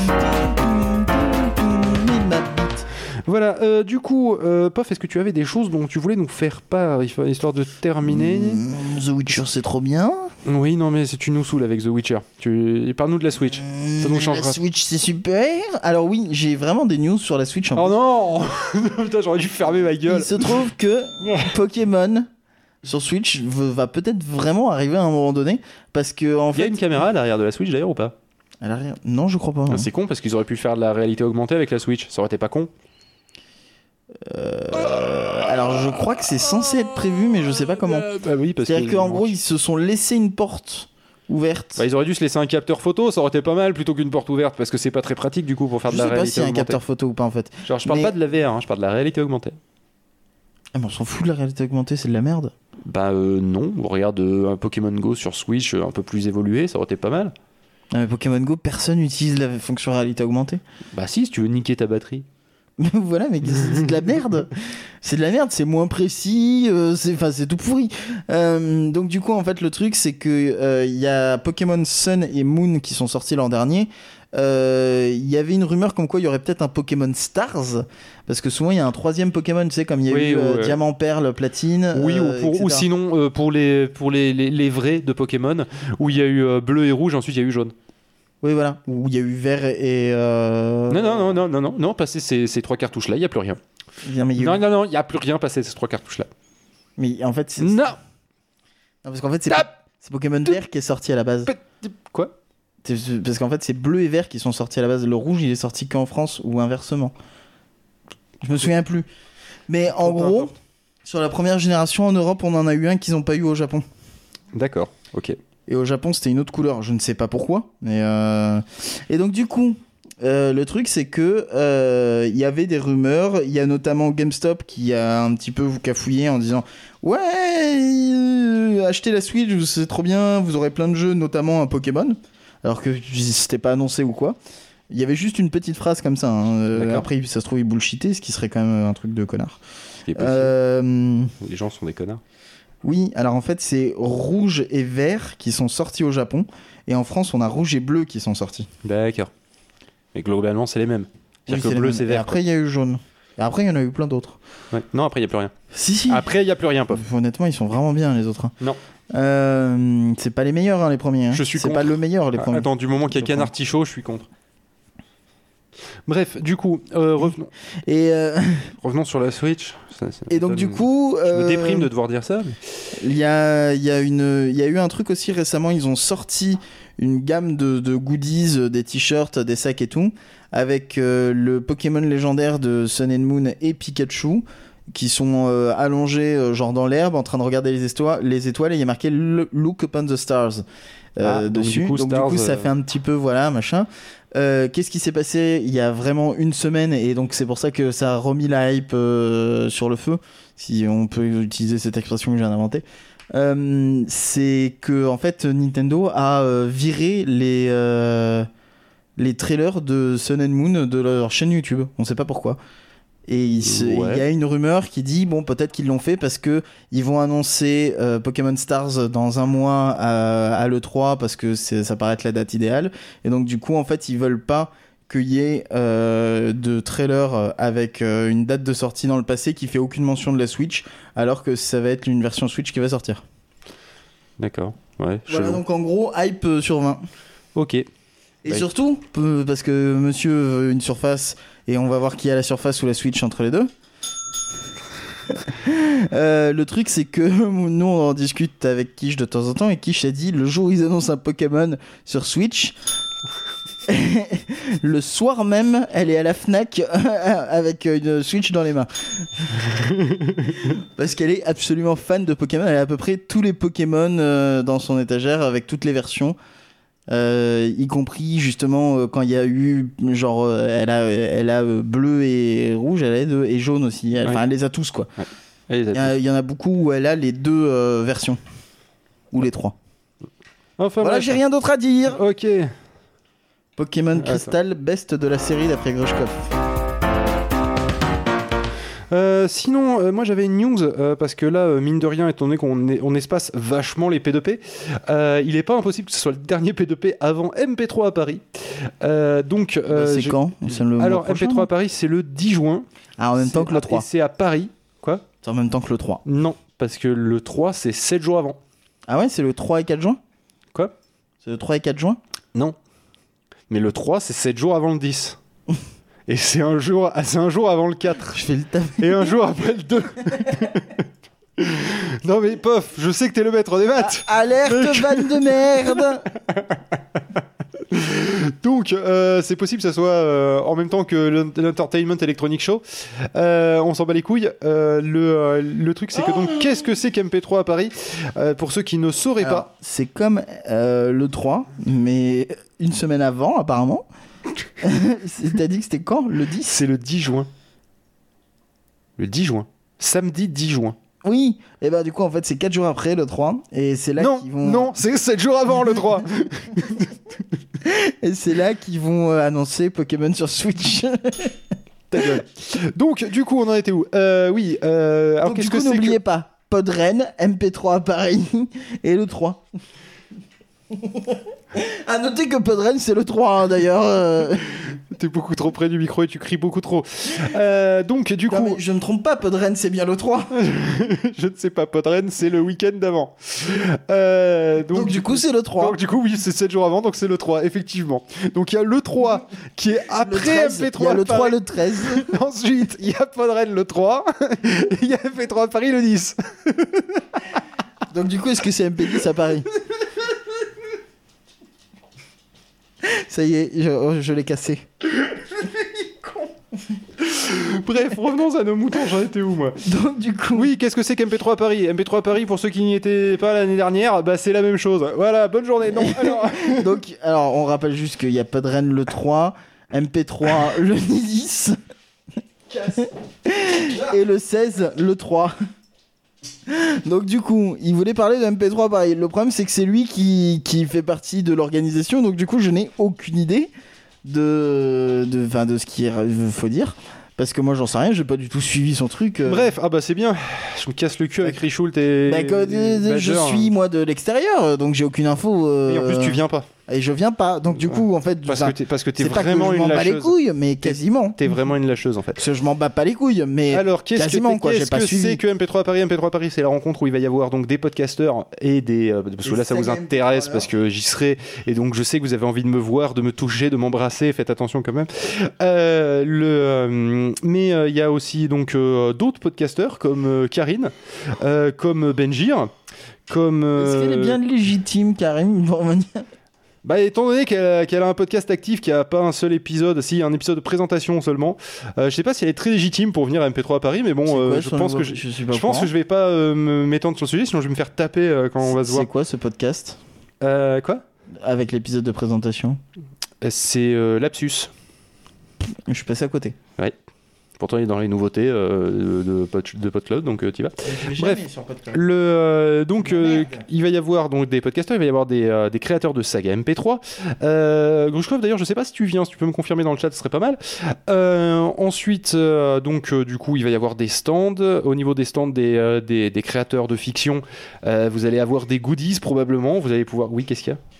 Voilà, euh, du coup, euh, Pof, est-ce que tu avais des choses dont tu voulais nous faire part, histoire de terminer mmh, The Witcher, c'est trop bien. Oui, non, mais tu nous saoules avec The Witcher. Tu... Parle-nous de la Switch. Mmh, ça nous changera. La Switch, c'est super. Alors oui, j'ai vraiment des news sur la Switch. En oh plus. Non Putain, j'aurais dû fermer ma gueule. Il se trouve que Pokémon sur Switch va peut-être vraiment arriver à un moment donné, parce que en fait... Il y a une caméra à l'arrière de la Switch d'ailleurs ou pas? À l'arrière? Non, je crois pas. Ah, c'est con parce qu'ils auraient pu faire de la réalité augmentée avec la Switch. Ça aurait été pas con. Euh, alors je crois que c'est censé être prévu, mais je sais pas comment. Euh, bah oui, parce C'est-à-dire qu'en gros ils se sont laissé une porte ouverte. Bah, ils auraient dû se laisser un capteur photo, ça aurait été pas mal plutôt qu'une porte ouverte, parce que c'est pas très pratique du coup pour faire je de la réalité augmentée. Je sais pas s'il y a un capteur photo ou pas en fait. Genre je parle mais... pas de la V R, hein, je parle de la réalité augmentée. Ah mais on s'en fout de la réalité augmentée, c'est de la merde. Bah euh, non, on regarde euh, un Pokémon Go sur Switch euh, un peu plus évolué, ça aurait été pas mal. Ah mais Pokémon Go, personne n'utilise la fonction réalité augmentée. Bah si, si tu veux niquer ta batterie. Voilà, mais c'est de la merde. C'est de la merde, c'est moins précis, euh, c'est, enfin, c'est tout pourri. Euh, donc du coup, en fait, le truc, c'est que il euh, y a Pokémon Sun et Moon qui sont sortis l'an dernier. Il euh, y avait une rumeur comme quoi il y aurait peut-être un Pokémon Stars, parce que souvent il y a un troisième Pokémon, tu sais, comme il y a oui, eu euh, ouais. Diamant, Perle, Platine. Oui, euh, ou, pour, ou sinon euh, pour, les, pour les, les, les vrais de Pokémon, où il y a eu euh, bleu et rouge, ensuite il y a eu jaune. Oui, voilà, où il y a eu vert et. Euh... Non, non, non, non, non, non, non, passé ces, ces trois cartouches-là, il n'y a plus rien. Bien, mais il y a non, eu... non, non, il n'y a plus rien passé ces trois cartouches-là. Mais en fait, c'est. Non, non parce qu'en fait, c'est, ah c'est Pokémon vert qui est sorti à la base. Quoi? Parce qu'en fait, c'est bleu et vert qui sont sortis à la base. Le rouge, il est sorti qu'en France ou inversement. Je me souviens plus. Mais en gros, importe. Sur la première génération en Europe, on en a eu un qu'ils n'ont pas eu au Japon. D'accord, ok. Et au Japon, c'était une autre couleur. Je ne sais pas pourquoi. Mais euh... Et donc, du coup, euh, le truc, c'est que il euh, y avait des rumeurs. Il y a notamment GameStop qui a un petit peu vous cafouillé en disant ouais, euh, achetez la Switch, c'est trop bien, vous aurez plein de jeux, notamment un Pokémon. Alors que c'était pas annoncé ou quoi. Il y avait juste une petite phrase comme ça. Hein. Euh, après, ça se trouve, il bullshitait, ce qui serait quand même un truc de connard. Euh... Les gens sont des connards. Oui, alors en fait, c'est rouge et vert qui sont sortis au Japon. Et en France, on a rouge et bleu qui sont sortis. D'accord. Mais globalement, c'est les mêmes. C'est-à-dire oui, que c'est bleu, c'est vert. Et après, il y a eu jaune. Et après, il y en a eu plein d'autres. Ouais. Non, après, il n'y a plus rien. Si, si. Après, il n'y a plus rien, Pof. Honnêtement, ils sont vraiment bien, les autres. Hein. Non. Euh, c'est pas les meilleurs, hein, les premiers. Hein. Je suis c'est contre. pas le meilleur, les premiers. Attends, du moment qu'il y a qu'un artichaut, je suis contre. Bref, du coup, euh, revenons. Et euh... revenons sur la Switch. Ça, ça et donc, du coup. Je euh... me déprime de devoir dire ça. Mais... Il, y a, il, y a une, il y a eu un truc aussi récemment. Ils ont sorti une gamme de, de goodies, des t-shirts, des sacs et tout, avec euh, le Pokémon légendaire de Sun and Moon et Pikachu, qui sont euh, allongés, euh, genre dans l'herbe, en train de regarder les, estoiles, les étoiles, et il y a marqué Look upon the stars euh, ah, dessus. Donc, du coup, donc, stars, du coup ça euh... fait un petit peu, voilà, machin. Euh, qu'est-ce qui s'est passé il y a vraiment une semaine, et donc c'est pour ça que ça a remis la hype euh, sur le feu, si on peut utiliser cette expression que j'ai inventée. Euh, c'est que en fait Nintendo a euh, viré les euh, les trailers de Sun and Moon de leur chaîne YouTube. On sait pas pourquoi. Et il, se, ouais. il y a une rumeur qui dit bon, peut-être qu'ils l'ont fait parce que ils vont annoncer euh, Pokémon Stars dans un mois à, à l'E trois parce que c'est, ça paraît être la date idéale. Et donc du coup en fait ils veulent pas qu'il y ait euh, de trailer avec euh, une date de sortie dans le passé qui fait aucune mention de la Switch, alors que ça va être une version Switch qui va sortir. D'accord, ouais. Voilà, chelou. donc en gros, hype sur vingt. Ok. Et bah, surtout, parce que monsieur veut une surface, et on va voir qui a la surface ou la Switch entre les deux. euh, le truc, c'est que nous, on en discute avec Kish de temps en temps, et Kish a dit, le jour où ils annoncent un Pokémon sur Switch... le soir même, elle est à la Fnac avec une Switch dans les mains. Parce qu'elle est absolument fan de Pokémon. Elle a à peu près tous les Pokémon euh, dans son étagère avec toutes les versions. Euh, y compris justement euh, quand il y a eu genre euh, elle a elle a euh, bleu et rouge, elle a deux, et jaune aussi. Elle, enfin, ouais. elle les a tous quoi. Ouais. Elle les a Il y, a- tous. il y en a beaucoup où elle a les deux euh, versions ou les trois. Enfin, Voilà, bref. j'ai rien d'autre à dire. Ok. Pokémon Attends. Crystal, best de la série d'après Grushkov. Euh, sinon, euh, moi j'avais une news euh, parce que là, euh, mine de rien, étant donné qu'on est- on espace vachement les P deux P, euh, il n'est pas impossible que ce soit le dernier P deux P avant M P trois à Paris. Euh, donc, euh, c'est je- quand C'est le mois Alors, prochain, M P trois non à Paris, c'est le dix juin. Ah, en même temps C'est- que le Et trois. c'est à Paris. Quoi C'est en même temps que le trois. Non, parce que le trois, c'est sept jours avant. Ah ouais, c'est le trois et quatre juin Quoi C'est le trois et quatre juin Non. Mais le trois, c'est sept jours avant le dix. Et c'est un jour, ah, c'est un jour avant le quatre. Je fais le taf. Et un jour après le deux. Non mais pof, je sais que t'es le maître des maths. Ah, alerte Mec. vanne de merde. Donc euh, c'est possible que ça soit euh, en même temps que l'En- l'Entertainment Electronic Show. Euh, on s'en bat les couilles. Euh, le, euh, le truc c'est que donc qu'est-ce que c'est qu'M P trois à Paris? Euh, Pour ceux qui ne sauraient Alors, pas. c'est comme euh, le trois, mais une semaine avant apparemment. C'est- T'as dit que c'était quand? Le dix? C'est le dix juin. Le dix juin. Samedi dix juin. Oui, et bah du coup en fait c'est quatre jours après le trois, et c'est là Non, qu'ils vont non, c'est sept jours avant le trois. et c'est là qu'ils vont euh, annoncer Pokémon sur Switch. Ta gueule. Donc du coup on en était où? euh, Oui. Euh, alors Donc qu'est-ce du coup que c'est n'oubliez que... pas Podren, M P trois à Paris et le trois. À noter que Podren c'est le trois hein, d'ailleurs. euh. T'es beaucoup trop près du micro et tu cries beaucoup trop. Euh, donc du Non, coup, mais je ne trompe pas, Podren c'est bien le trois. je ne sais pas, Podren, c'est le week-end d'avant. Euh, donc, Donc, du coup c'est le trois. donc du coup oui, c'est sept jours avant, donc c'est le trois, effectivement. Donc il y a le trois qui est Le après treize, M P il y trois a le à trois, Paris. le treize. Ensuite, il y a Podren le trois, et il y a M P trois à Paris le dix. Donc du coup est-ce que c'est M P dix à Paris? Ça y est, je, oh, je l'ai cassé. Bref, revenons à nos moutons, j'en étais où moi? Donc du coup... Oui, qu'est-ce que c'est qu'M P trois à Paris? M P trois à Paris, pour ceux qui n'y étaient pas l'année dernière, bah c'est la même chose. Voilà, bonne journée. Non, alors... Donc, alors, on rappelle juste qu'il y a Podren le trois, M P trois le dix, et le seize le trois. Donc, du coup, il voulait parler de M P trois pareil. Le problème, c'est que c'est lui qui, qui fait partie de l'organisation, donc du coup, je n'ai aucune idée de, de, enfin, de ce qu'il faut dire. Parce que moi, j'en sais rien, j'ai pas du tout suivi son truc. euh. Bref, ah bah c'est bien. Je me casse le cul avec Richoult et. Bah, quand, euh, je Badger. suis moi de l'extérieur, donc j'ai aucune info. euh, Et en plus, tu viens pas. Et je viens pas, donc du coup, en fait, Parce enfin, que t'es, parce que t'es c'est pas que vraiment je une m'en bats les lâcheuse. couilles, mais quasiment. T'es vraiment une lâcheuse en fait. Parce que je m'en bats pas les couilles, mais Alors, qu'est-ce quasiment, que, quoi, j'ai qu'est-ce pas que suivi. c'est que M P trois à Paris? M P trois à Paris, c'est la rencontre où il va y avoir donc des podcasteurs et des. euh, parce que Des là, ça vous sagas intéresse M P trois, parce que j'y serai. Et donc, je sais que vous avez envie de me voir, de me toucher, de m'embrasser. Faites attention quand même. Euh, le, euh, mais euh, il y a aussi donc euh, d'autres podcasteurs comme euh, Karine, euh, comme Benjir, comme. Est-ce euh, qu'elle est bien légitime, Karim, pour venir? Bah, étant donné qu'elle a, qu'elle a un podcast actif qui a pas un seul épisode, si un épisode de présentation seulement, euh, je sais pas si elle est très légitime pour venir à M P trois à Paris, mais bon, C'est quoi, euh, je son pense nouveau- que je, je suis pas je au pense courant. que je vais pas euh, me m'étendre sur le sujet, sinon je vais me faire taper euh, quand on va se voir. C'est quoi ce podcast Euh, quoi avec l'épisode de présentation? Euh, C'est euh, Lapsus. Je suis passé à côté. Pourtant, il est dans les nouveautés euh, de, de, Pod- de PodCloud, donc euh, tu vas. Bref. sur podcast. Le, euh, donc, euh, Merde. il va y avoir donc, des podcasteurs, il va y avoir des, euh, des créateurs de saga M P trois. Euh, Grushkov, d'ailleurs, je sais pas si tu viens, si tu peux me confirmer dans le chat, ce serait pas mal. Euh, ensuite, euh, donc, euh, du coup, il va y avoir des stands. Au niveau des stands des, euh, des, des créateurs de fiction, euh, vous allez avoir des goodies probablement. Vous allez pouvoir. Oui, qu'est-ce qu'il y a?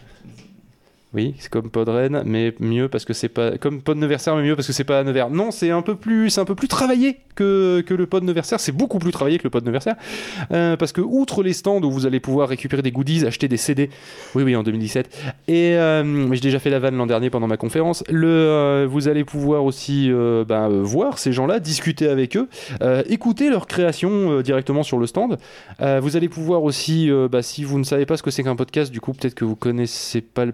Oui, c'est comme Podren, mais mieux parce que c'est pas comme Pod Neversaire, mais mieux parce que c'est pas à Nevers. Non, c'est un peu plus, c'est un peu plus travaillé que, que le Pod Neversaire. C'est beaucoup plus travaillé que le Pod Neversaire, euh, parce que outre les stands où vous allez pouvoir récupérer des goodies, acheter des C D. Oui, oui, en deux mille dix-sept. Et euh, mais j'ai déjà fait la vanne l'an dernier pendant ma conférence. Le, euh, vous allez pouvoir aussi euh, bah, euh, voir ces gens-là, discuter avec eux, euh, écouter leur création euh, directement sur le stand. Euh, vous allez pouvoir aussi, euh, bah, si vous ne savez pas ce que c'est qu'un podcast, du coup peut-être que vous connaissez pas le P deux P.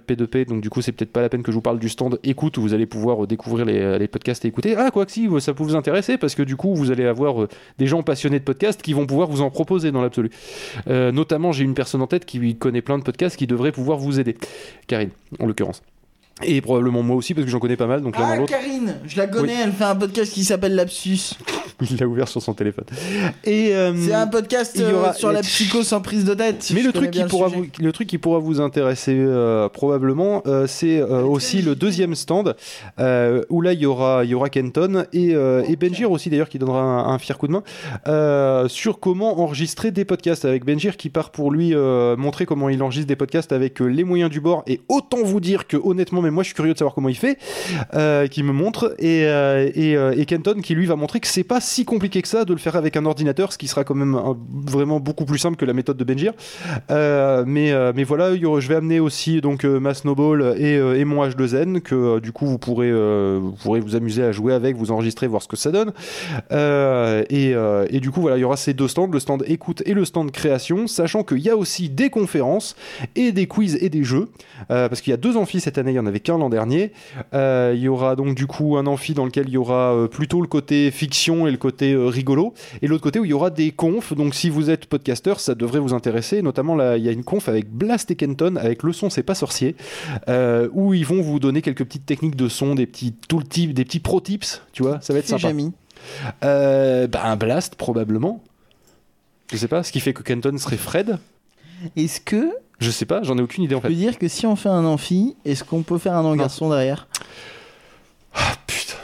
écouter, donc du coup c'est peut-être pas la peine que je vous parle du stand écoute où vous allez pouvoir découvrir les, les podcasts et écouter. Ah, quoi que si, ça peut vous intéresser parce que du coup vous allez avoir des gens passionnés de podcasts qui vont pouvoir vous en proposer dans l'absolu. Euh, notamment, j'ai une personne en tête qui connaît plein de podcasts qui devrait pouvoir vous aider. Karine, en l'occurrence. Et probablement moi aussi parce que j'en connais pas mal, donc l'un Ah, dans l'autre. Karine, je la connais, oui. Elle fait un podcast qui s'appelle Lapsus. Il l'a ouvert sur son téléphone. Et euh, c'est un podcast euh, aura... sur la psycho sans prise de tête. Mais le truc, qui pourra vous, le truc qui pourra vous intéresser euh, probablement, euh, c'est euh, aussi le deuxième stand euh, où là il y aura, il y aura Kenton et, euh, et Benjir aussi d'ailleurs qui donnera un, un fier coup de main euh, sur comment enregistrer des podcasts avec Benjir qui part pour lui euh, montrer comment il enregistre des podcasts avec euh, les moyens du bord. Et autant vous dire que honnêtement, mais moi je suis curieux de savoir comment il fait, euh, qui me montre et, euh, et, euh, et Kenton qui lui va montrer que c'est pas si compliqué que ça de le faire avec un ordinateur, ce qui sera quand même un, vraiment beaucoup plus simple que la méthode de Benjir. Euh, mais, euh, mais voilà, je vais amener aussi donc euh, ma Snowball et, euh, et mon H deux N que euh, du coup vous pourrez, euh, vous pourrez vous amuser à jouer avec, vous enregistrer, voir ce que ça donne. Euh, et, euh, et du coup voilà, il y aura ces deux stands, le stand écoute et le stand création, sachant qu'il y a aussi des conférences et des quiz et des jeux, euh, parce qu'il y a deux amphis cette année, il y en avait qu'un l'an dernier. Euh, il y aura donc du coup un amphi dans lequel il y aura euh, plutôt le côté fiction et le côté euh, rigolo, et l'autre côté où il y aura des confs. Donc si vous êtes podcasteur, ça devrait vous intéresser. Notamment là, il y a une conf avec Blast et Kenton avec le son c'est pas sorcier, euh, où ils vont vous donner quelques petites techniques de son, des petits tout le type, des petits pro tips. Tu vois, ça va être sympa. Euh, bah un Blast probablement. Je sais pas. Ce qui fait que Kenton serait Fred. Est-ce que Je sais pas, j'en ai aucune idée en fait. Je peux dire que si on fait un amphi, est-ce qu'on peut faire un en garçon derrière ? Ah putain.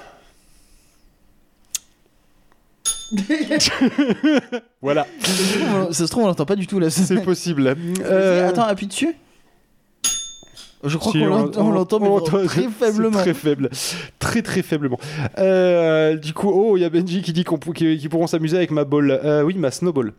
Voilà. Ça se trouve, on l'entend pas du tout là. C'est possible. Euh... Attends, appuie dessus. Je crois si qu'on l'entend, on l'entend, mais on très faiblement. Très faible. Très très faiblement. Euh, du coup, oh, il y a Benji qui dit qu'on, qu'ils, qu'ils pourront s'amuser avec ma ball. Euh, oui, ma snowball.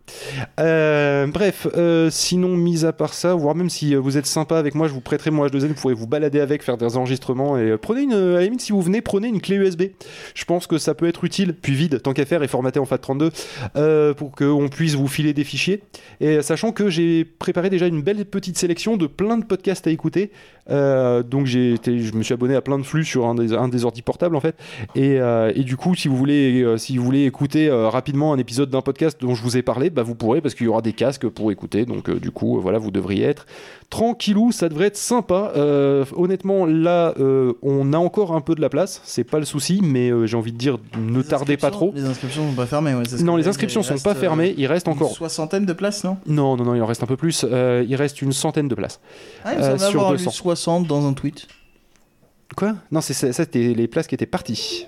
Euh, bref, euh, sinon, mis à part ça, voire même si vous êtes sympa avec moi, je vous prêterai mon H deux N, vous pourrez vous balader avec, faire des enregistrements. Et prenez une, à la limite, si vous venez, prenez une clé U S B. Je pense que ça peut être utile, puis vide, tant qu'à faire, et formaté en FAT trente-deux, euh, pour qu'on puisse vous filer des fichiers. Et sachant que j'ai préparé déjà une belle petite sélection de plein de podcasts à écouter. Euh, donc j'ai été, je me suis abonné à plein de flux sur un des, un des ordi portables en fait, et, euh, et du coup si vous voulez, euh, si vous voulez écouter euh, rapidement un épisode d'un podcast dont je vous ai parlé, bah vous pourrez, parce qu'il y aura des casques pour écouter, donc euh, du coup euh, voilà, vous devriez être tranquillou, ça devrait être sympa. Euh, honnêtement là euh, on a encore un peu de la place, c'est pas le souci, mais euh, j'ai envie de dire ne tardez pas trop. Les inscriptions sont pas fermées, ouais, non, les inscriptions sont pas fermées, il reste encore une soixantaine de places, non non non non il en reste un peu plus, euh, il reste une centaine de places. Ah, euh, sur deux cents. soixante dans un tweet. Quoi ? Non, c'est, ça, c'était les places qui étaient parties.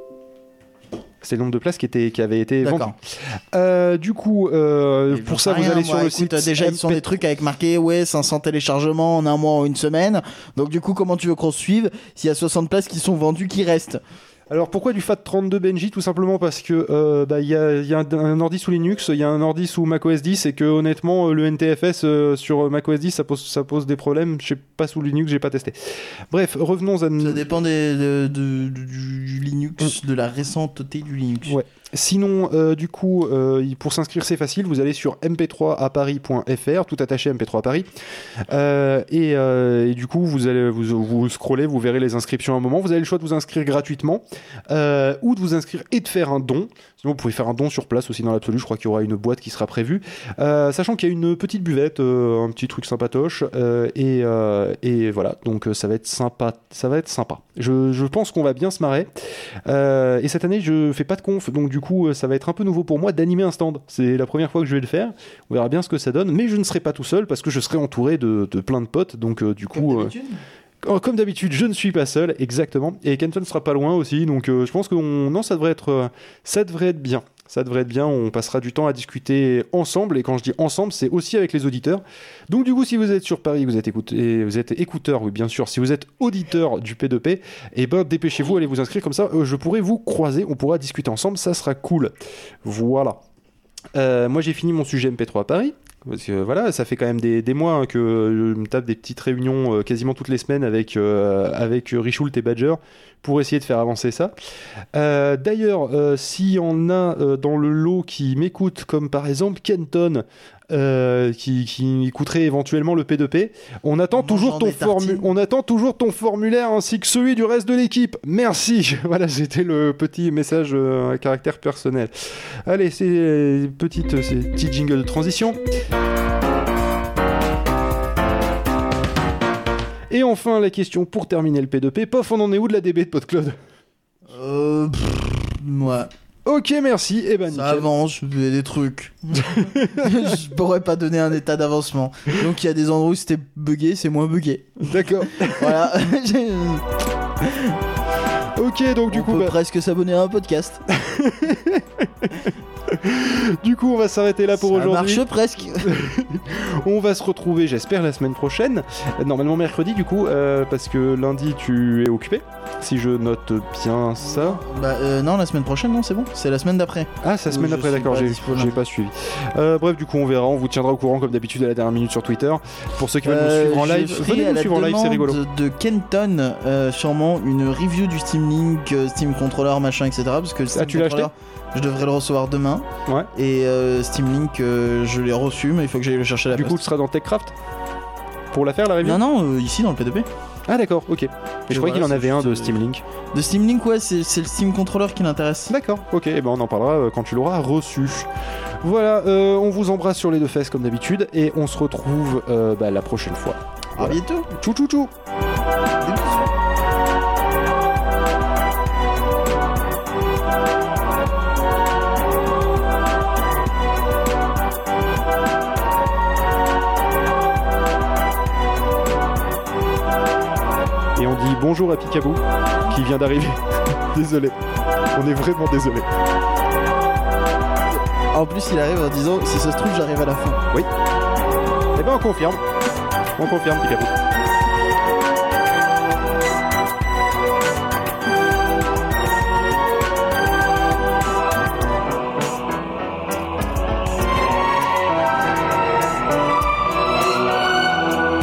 C'est le nombre de places qui, étaient, qui avaient été vendues. Euh, du coup, euh, pour ça, rien, vous allez moi, sur le écoute, site. Déjà, ils sont des trucs avec marqué ouais, cinq cents téléchargements en un mois ou une semaine. Donc, du coup, comment tu veux qu'on se suive s'il y a soixante places qui sont vendues, qui restent ? Alors pourquoi du FAT trente-deux Benji ? Tout simplement parce que euh, bah, y a, y a un, un ordi sous Linux, il y a un ordi sous macOS dix, et que honnêtement le N T F S euh, sur macOS dix ça pose, ça pose des problèmes. Je sais pas sous Linux, j'ai pas testé. Bref, revenons à... Ça dépend des, de, de, de, du Linux, mm. de la récenteté du Linux. Ouais. Sinon, euh, du coup, euh, pour s'inscrire, c'est facile. Vous allez sur m p trois a paris point f r, tout attaché M P trois à Paris. Euh, et, euh, et du coup, vous allez vous, vous scrollez, vous verrez les inscriptions à un moment. Vous avez le choix de vous inscrire gratuitement euh, ou de vous inscrire et de faire un don. Sinon, vous pouvez faire un don sur place aussi dans l'absolu. Je crois qu'il y aura une boîte qui sera prévue. Euh, sachant qu'il y a une petite buvette, euh, un petit truc sympatoche. Euh, et, euh, et voilà, donc ça va être sympa. Ça va être sympa. Je, je pense qu'on va bien se marrer. Euh, et cette année, je fais pas de conf, donc du coup, ça va être un peu nouveau pour moi d'animer un stand. C'est la première fois que je vais le faire. On verra bien ce que ça donne, mais je ne serai pas tout seul parce que je serai entouré de, de plein de potes. Donc euh, du coup, comme d'habitude, euh, comme d'habitude, je ne suis pas seul, exactement. Et Kenton sera pas loin aussi, donc euh, je pense que on, non, ça devrait être, euh, ça devrait être bien. Ça devrait être bien, on passera du temps à discuter ensemble, et quand je dis ensemble, c'est aussi avec les auditeurs. Donc du coup, si vous êtes sur Paris, vous êtes, écouté, vous êtes écouteur, oui bien sûr, si vous êtes auditeur du P deux P, eh ben dépêchez-vous, allez vous inscrire, comme ça euh, je pourrai vous croiser, on pourra discuter ensemble, ça sera cool. Voilà. Euh, moi j'ai fini mon sujet M P trois à Paris. Parce que voilà, ça fait quand même des, des mois hein, que je me tape des petites réunions euh, quasiment toutes les semaines avec, euh, avec Richoult et Badger pour essayer de faire avancer ça. Euh, d'ailleurs, euh, s'il y en a euh, dans le lot qui m'écoutent, comme par exemple Kenton, euh, qui, qui coûterait éventuellement le P deux P. On attend, toujours ton, formu- on attend toujours ton formulaire ainsi que celui du reste de l'équipe. Merci. Voilà, c'était le petit message euh, à caractère personnel. Allez, c'est petite, c'est petit jingle de transition. Et enfin, la question pour terminer le P deux P. Pof, on en est où de la D B de PodCloud ? Euh... Pff, ouais. Ok, merci. Et eh ben, ça nickel. avance, il y a des trucs. Je pourrais pas donner un état d'avancement. Donc il y a des endroits où c'était buggé, c'est moins buggé. D'accord. Voilà. Ok, donc du on coup... peut bah... presque s'abonner à un podcast. Du coup, on va s'arrêter là pour ça aujourd'hui. Ça marche presque. On va se retrouver, j'espère, la semaine prochaine. Normalement mercredi, du coup, euh, parce que lundi, tu es occupé. Si je note bien ça. Bah euh, non, la semaine prochaine, non, c'est bon. C'est la semaine d'après. Ah, c'est la semaine d'après, d'accord. J'ai, j'ai pas suivi. Euh, bref, du coup, on verra. On vous tiendra au courant, comme d'habitude, à la dernière minute sur Twitter. Pour ceux qui veulent euh, nous suivre en live, venez nous suivre en live, c'est rigolo. De Kenton, euh, sûrement une review du Steam Link, euh, Steam Controller, machin, et cetera. Parce que Steam ah, tu l'as acheté ? Je devrais le recevoir demain. Ouais. Et euh, Steam Link, euh, je l'ai reçu, mais il faut que j'aille le chercher à la Du poste. coup, tu seras dans TechCraft pour la faire, la review ? Non, non, euh, ici dans le P deux P. Ah, d'accord, ok. Mais je croyais voilà, qu'il en avait un de Steam Link. De Steam Link, ouais, c'est, c'est le Steam Controller qui l'intéresse. D'accord, ok, et ben on en parlera euh, quand tu l'auras reçu. Voilà, euh, on vous embrasse sur les deux fesses comme d'habitude, et on se retrouve euh, bah, la prochaine fois. Voilà. À bientôt. Tchou tchou tchou. Et on dit bonjour à Picaboo qui vient d'arriver. Désolé, on est vraiment désolé. En plus, il arrive en disant si ça se trouve, j'arrive à la fin. Oui. Eh ben, on confirme. On confirme, Picaboo.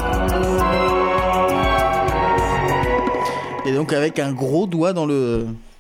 Et donc avec un gros doigt dans le...